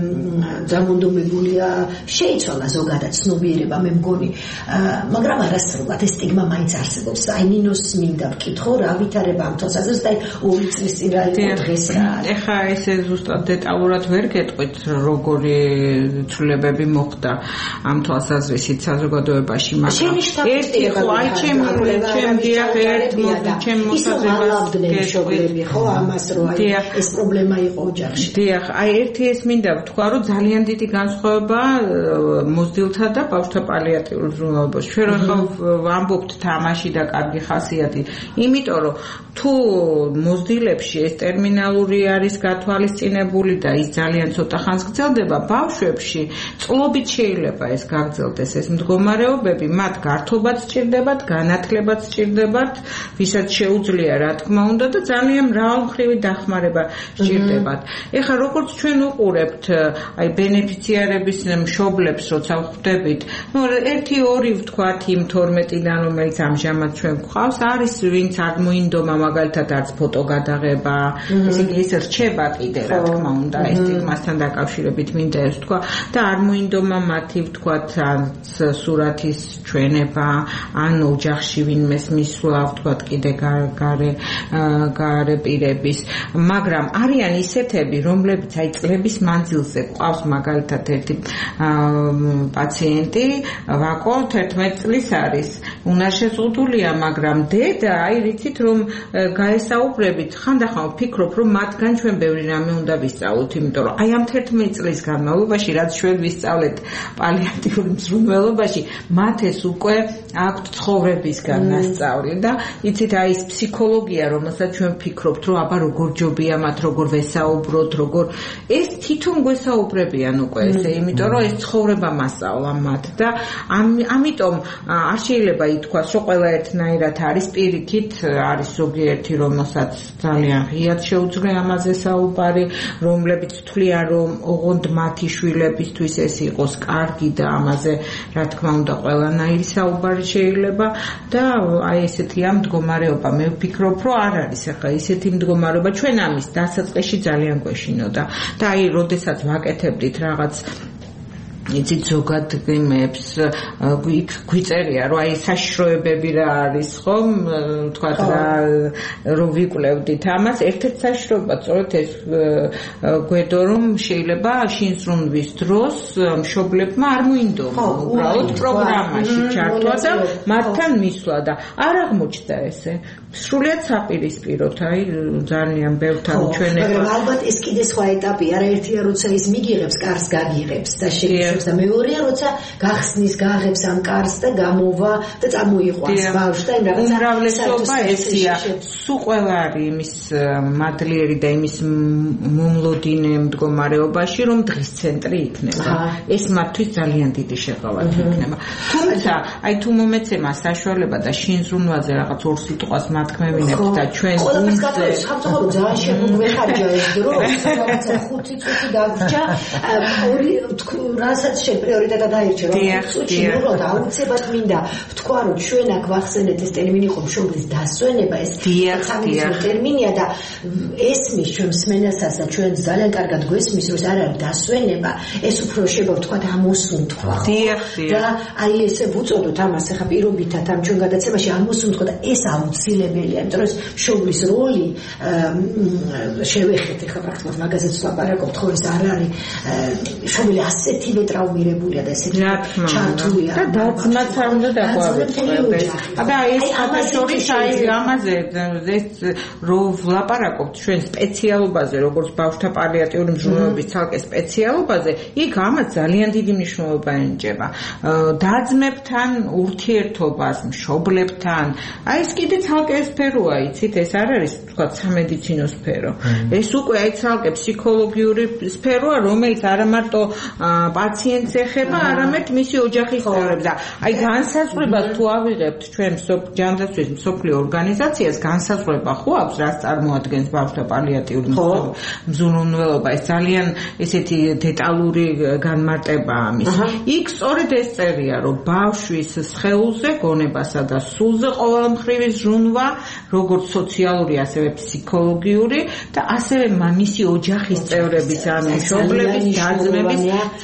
დამონდომებულია, შეიცვალა ზოგადად ცნობიერება, მე მგონი, მაგრამ არა განსაზღვრულად ეს სტიგმა მაინც არსებობს. აი ნინოს მინდა ვკითხო, რა ვითარება ამ თვალსაზრისით და აი ორი წლის წინ რა იყო დღეს რა. ეხლა ესე ზუსტად დეტალურად ვერ გეტყვით როგორი ცვლილებები მოხდა ამ თვალსაზრისით საზოგადოებაში, მაგრამ ერთი ხო აი ჩემი ჩემი ერთ ჩემი მოსაზრებას გეტყვით ხო ამას რომ ეს პრობლემა იყო ოჯახში. დიახ, აი ერთი ეს მინდა ვთქვა, რომ ძალიან დიდი განსხვავება მოზრდილთა და ბავშვთა პალიატიურ მზრუნველობაში. ჩვენ ახლა ვამბობთ თამაში და კარგი ხასიათი, იმიტომ რომ თუ მოზრდილებში ეს ტერმინალური არის გათვალისწინებული და ის ძალიან ცოტა ხანს გრძელდება, ბავშვებში წლობით შეიძლება ეს გაგრძელდეს ეს მდგომარეობები, მათ გართობაც სჭირდებათ, განათლებაც სჭირდებათ, ვისაც შეუძლია რა თქმა უნდა და ძალიან მრავალმხრივი დახმარება სჭირდებათ. ეხლა როგორც ჩვენ უყურებთ აი ბენეფიციარების მშობლებს, როცა ხვდებით, ну ერთი ორი ვთქვათ იმ თორმეტიდან, რომელიც ამჟამად ჩვენ გვყავს, არის ვინც არ მოინდომა მაგალითად არც ფოტო გადაღება, ესე იგი ეს რჩება კიდე რა თქმა უნდა ეს სტიგმასთან დაკავშირებით მინდა ეს ვთქვა და არ მოინდომა მათი ვთქვათ სურათის ჩვენება, ან ოჯახში ვინმეს მისვლა ვთქვათ კიდე გარე გარე პირების, მაგრამ არიან ისეთები, რომლებიც აი წლების მანძილზე ყავს მაგალითად ერთი პაციენტი, ვაკო თერთმეტი წლის არის, უნარშეზღუდულია, მაგრამ დედა, აი რიცით რომ გაესაუბრებით, ხანდახან ვფიქრობ, რომ მათგან ჩვენ ბევრი რამე უნდა ვისწავლოთ, იმიტომ რომ აი ამ თერთმეტი წლის განმავლობაში, რაც ჩვენ ვისწავლეთ პალიატიურ მზრუნველობაში, მათ ეს უკვე აქვთ ცხოვრებისგან ნასწავლი და იცით აი ეს ფსიქოლოგია, რომელსაც ჩვენ ვფიქრობთ, რომ აბა როგორ ჯობია მათ, როგორ ვესაუბროთ, როგორ ეს თვითონ გვესაუბრებიან უკვე ესე, იმიტომ რომ ეს ცხოვრება მასწავლა მათ და ამიტომ არ შეიძლება ითქვას, რომ ყველა ერთნაირად არის პირიქით, არის ზოგიერთი, რომელსაც ძალიან ღიად შეუძლია ამაზე საუბარი, რომლებიც თვლიან, რომ ოღონდ მათი შვილებისთვის ეს იყოს კარგი და ამაზე რა თქმა უნდა ყველანაირი საუბარი შეიძლება და აი ესეთია მდგომარეობა. მე ვფიქრობ, რომ არ არის ახლა ისეთი მდგომარეობა, ჩვენ ამის დასაწყისში ძალიან გვეშინოდა და აი როდესაც ვაკეთებდით რაღაც იცით ზოგად გემებს იქ გვიწერია რომ აი საშიშროებები რა არის ხომ თქვა რა რომ ვიკვლევდით ამას ერთ-ერთ საშიშროება სწორედ ეს გვედო რომ შეიძლება შინზრუნვის დროს მშობლებმა არ მოინდომა უბრალოდ პროგრამაში ჩართვა და მათთან მისვლა და არ აღმოჩნდა ესე სრულიად საპირისპიროთ აი ძალიან ბევრთან ჩვენ მაგრამ ალბათ ეს კიდე სხვა ეტაპია რა ერთია როცა ის მიგიღებს კარს გაგიღებს და შეგიძლიათ და მეორეა როცა გახსნის გაღებს ამ კარს და გამოვა და წამოიყვანს ბავშვს და იმ რაღაცა უმრავლესობა ესია სულ ყველა არის იმის მადლიერი და იმის მომლოდინე მდგომარეობაში რომ დღის ცენტრი იქნება ეს მათთვის ძალიან დიდი შეღავათი იქნება თუმცა აი თუ მომეცემა საშუალება და შინზრუნვაზე რაღაც ორ სიტყვას მათქმევინებთ და ჩვენ გუნდზე სამწუხაროდ ძალიან შემოგვეხარჯა ეს დრო რაღაცა ხუთი წუთი დაგვრჩა ორი რასაც შენ პრიორიტეტად აირჩე რომ წუთი მუროთ აუცილებლად მინდა ვთქვა რომ ჩვენ აქ ვახსენეთ ეს ტერმინი ხო მშობლის დასვენება ეს სამი ტერმინია და ესმის ჩვენ მსმენელსაც და ჩვენ ძალიან კარგად გვესმის რომ ეს არ არის დასვენება ეს უფრო შეიძლება ვთქვა ამოსუნთქვა და აი ესე ვუწოდოთ ამას ახლა პირობითად ამ ჩვენ გადაცემაში ამოსუნთქვა და ეს აუცილებელია იმიტომ რომ მშობლის როლი შევეხეთ ახლა პრაქტიკულად მაგაზეც ლაპარაკობთ ხო ეს არ არის მშობლი ასეთივე ტრაუმირებულია და ესეთი ჩართულია და დაძმაც არ უნდა დაგვაუწყდეს. აბა ეს ხათაშორის აი ამაზე ეს რო ვლაპარაკობთ ჩვენ სპეციალობაზე როგორც ბავშვთა პალიატიური მჟღვნელობის ცალკე სპეციალობაზე იქ ამას ძალიან დიდი მნიშვნელობა ენიჭება. დაძმებთან ურთიერთობას მშობლებთან აი ეს კიდე ცალკე სფეროა იცით ეს არ არის თქვა სამედიცინო სფერო. ეს უკვე აი ცალკე ფსიქოლოგიური სფეროა რომელიც არა მარტო პაციენტს ეხება, არამედ მისი ოჯახის წევრებს და აი განსაზღვრებას თუ ავიღებთ ჩვენ ჯანდაცვის მსოფლიო ორგანიზაციას განსაზღვრება ხო აქვს რაც წარმოადგენს ბავშვთა პალიატიური მზრუნველობა ეს ძალიან ესეთი დეტალური განმარტებაა ამის. იქ სწორედ ეს წერია რომ ბავშვის სხეულზე, გონებასა და სულზე ყოველმხრივი ზრუნვა, როგორც სოციალური, ასევე ფსიქოლოგიური და ასევე მისი ოჯახის წევრების ან მშობლების დაძმების ძალიან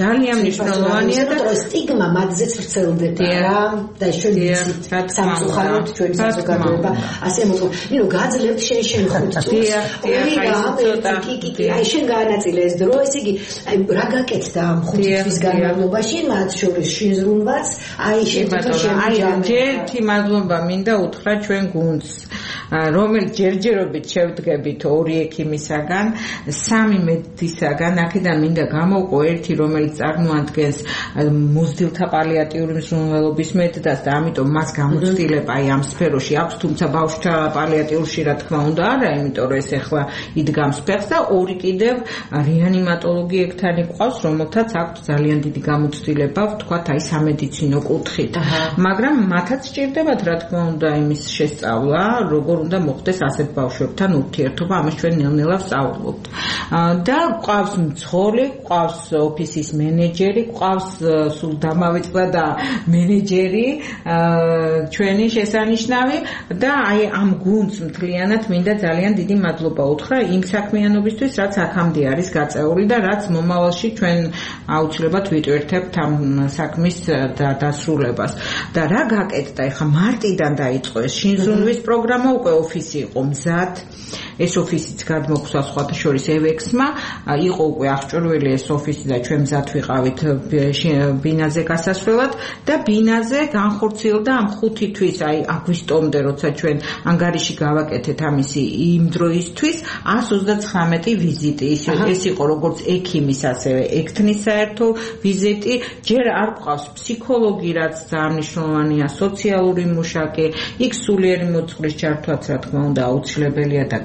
მნიშვნელოვანია და სტიგმა მათზეც ვრცელდება რა და ჩვენ ვიცით სამწუხაროდ ჩვენი საზოგადოება ასე მოწყო. ნინო გაძლევთ შენ შენ ხუთ წუთს. ორი და კი კი კი აი შენ გაანაწილე ეს დრო, ესე იგი აი რა გაკეთდა ამ ხუთი თვის განმავლობაში მათ შორის შეზრუნვაც აი შენ თვითონ აი ერთი მადლობა მინდა უთხრა ჩვენ გუნდს, რომელიც ჯერჯერობით შევდგებით ორი ექიმისაგან, სამი მედისაგან, აქედან მინდა გამოვყო ერთი, რომელიც წარმოადგენს მოზრდილთა პალიატიური მსმენელობის მეთოდას და ამიტომ მას გამოცდილება აი ამ სფეროში აქვს, თუმცა ბავშვთა პალიატიურში რა თქმა უნდა არა, იმიტომ რომ ეს ახლა იდგამს ფეხს და ორი კიდევ რეანიმატოლოგიებთან იყვავს, რომელთაც აქვს ძალიან დიდი გამოცდილება, ვთქვათ, აი სამედიცინო კუთხით. მაგრამ მათაც სჭირდებათ რა თქმა უნდა იმის შესწავლა, როგორ უნდა მოხდეს ასეთ ბავშვებთან ურთიერთობა, ამას ჩვენ ნელ-ნელა ვსწავლობთ. და გვყავს მძღოლი, გვყავს ოფისის მენეჯერი, გვყავს სულ დამავიწყდა და მენეჯერი ჩვენი შესანიშნავი და აი ამ გუნდს მთლიანად მინდა ძალიან დიდი მადლობა უთხრა იმ საქმიანობისთვის, რაც აქამდე არის გაწეული და რაც მომავალში ჩვენ აუცილებლად ვიტვირთებთ ამ საქმის დასრულებას. და რა გაკეთდა? ეხა მარტიდან დაიწყო ეს შინზრუნვის პროგრამა, უკვე ოფისი იყო მზად. ეს ოფისიც გადმოგვსვა სხვათა შორის ევექსმა, იყო უკვე აღჭურვილი ეს ოფისი და ჩვენ მზად ვიყავით ბინაზე გასასვლელად და ბინაზე განხორციელდა ამ ხუთი თვის, აი აგვისტომდე, როცა ჩვენ ანგარიში გავაკეთეთ ამისი იმ დროისთვის εκατს ოცდაცხრამეტი ვიზიტი. ეს იყო როგორც ექიმის, ასევე ექთნის საერთო ვიზიტი. ჯერ არ გვყავს ფსიქოლოგი, რაც ძალიან მნიშვნელოვანია, სოციალური მუშაკი, იქ სულიერი მოძღვრის ჩართვაც რა თქმა უნდა აუცილებელია და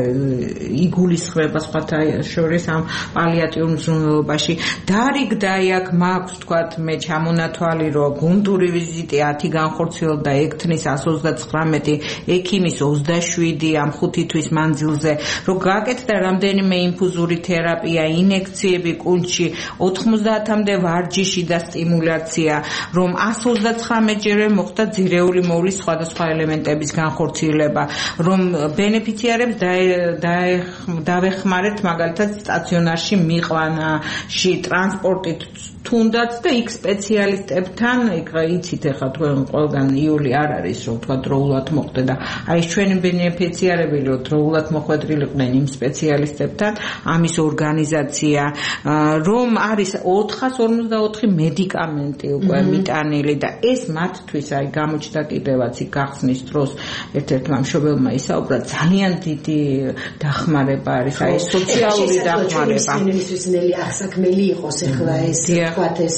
იგულისხმება სხვათა შორის ამ პალიატიურ მსმენელობაში. დარიგდა აქ მაქვს თქვათ მე ჩამონათვალი, რომ გუნდური ვიზიტი ათი განხორციელდა, ექთნის εκατს ოცდაცხრამეტი, ექიმის ოცდაშვიდი ამ ხუთი თვის მანძილზე, რომ გაკეთდა რამდენიმე ინფუზური თერაპია, ინექციები კუნჩი, ოთხმოცდაათამდე ვარჯიში და სტიმულაცია, რომ εκατს ოცდაცხრამეტჯერე მოხდა ძირეული მოვლის სხვადასხვა ელემენტების განხორციელება, რომ ბენეფიციარებს დავეხმარეთ მაგალითად სტაციონარში მიყვანაში, ტრანსპორტით თუნდაც და იქ სპეციალისტებთან, იქ იცით ახლა თქვენ ყველგან იული არ არის, რომ თქვა დროულად მოხდა და აი ჩვენი ბენეფიციარები რომ დროულად მოხვედრილიყვნენ იმ სპეციალისტებთან, ამის ორგანიზაცია, რომ არის ოთხას ორმოცდაოთხი მედიკამენტი უკვე მიტანილი და ეს მათთვის აი გამოჩნდა კიდევაც იქ გახსნის დროს ერთ-ერთმა მშობელმა ისაუბრა, ძალიან დიდი დახმარება არის, აი სოციალური დახმარება. ეს ნელი აღსაქმელი იყოს ახლა ეს თქვათ ეს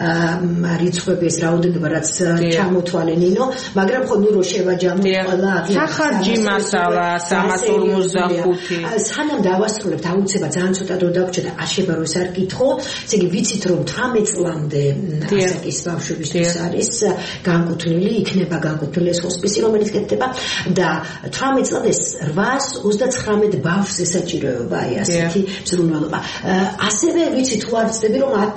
რიცხვები, ეს რაოდენობა რაც ჩამოთვალე ნინო, მაგრამ ხო ნუ რო შევაჯამოთ ყველა აღიარება. სახარჯი მასალა სამას ორმოცდახუთი. სანამ დავასრულებთ, აუცილებლად ძალიან ცოტა დრო დაგვრჩა და აშება რო ეს არ გითხო, ესე იგი ვიცით რომ თვრამეტ წლამდე ასაკის ბავშვებისთვის არის განკუთვნილი, იქნება განკუთვნილი ეს ჰოსპისი, რომელიც კეთდება და თვრამეტ წლამდე რვაას ოცდაცხრამეტ ბავშვს ესაჭიროება აი ასეთი მსრუნველობა. ასევე ვიცით თუ არ ვცდები რომ ათ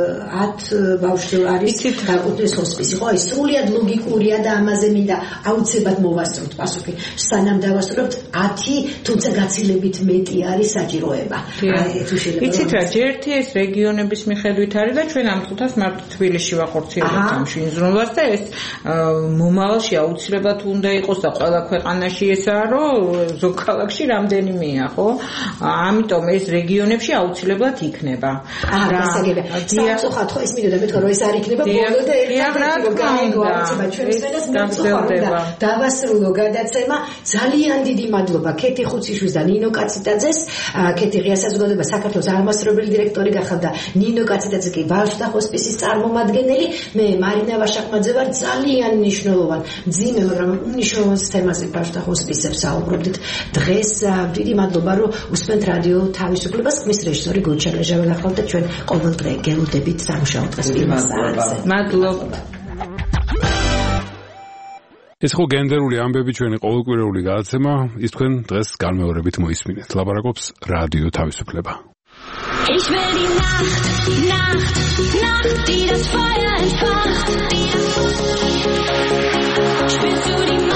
ათ ბავშვი არის განკუთვნილი ჰოსპისი, ხო? ეს სრულიად ლოგიკურია და ამაზე მინდა აუცილებლად მოვასწროთ პასუხი. სანამ დავასრულებთ, ათი თუმცა გაცილებით მეტი არის საჭიროება. აი თუ შეიძლება. იცით რა, ჯერთი ეს რეგიონების მიხედვით არის და ჩვენ ამ წუთას მარტო თბილისში ვახორციელებთ ამ შინზრუნვას და ეს მომავალში აუცილებლად უნდა იყოს და ყველა ქვეყანაში ესაა, რომ ზოგ ქალაქში რამდენიმეა, ხო? ამიტომ ეს რეგიონებში აუცილებლად იქნება. აა, გასაგებია. სამწუხაროდ ხო ის მინდოდა მეთქვა რომ ეს არ იქნება ბოლო და ერთად რომ გაიგოა ჩვენს მენას მომწოხდება. დავასრულო გადაცემა. ძალიან დიდი მადლობა ქეთი ხუციშვილს და ნინო კაციტაძეს. ქეთი ღია საზოგადოება საქართველოს აღმასრულებელი დირექტორი გახდა, ნინო კაციტაძე კი ბავშვთა ჰოსპისის წარმომადგენელი. მე მარინა ვაშაკმაძე ვარ, ძალიან მნიშვნელოვან ძიმე, მაგრამ უნიშნულოვან თემაზე ბავშვთა ჰოსპისებს საუბრობდით. დღეს დიდი მადლობა რომ უსმენთ რადიო თავისუფლებას, ხმის რეჟისორი გულჩანა ჟავახალ და ჩვენ ყოველ დღე გელოდებით სამუშაო დღეს პირველ საათზე. მადლობა. ეს ხო გენდერული ამბები ჩვენი ყოველკვირეული გადაცემა, ის თქვენ დღეს განმეორებით მოისმინეთ. ლაპარაკობს რადიო თავისუფლება. Ich will die Nacht, Nacht, Nacht, die das Feuer entfacht. Spürst du die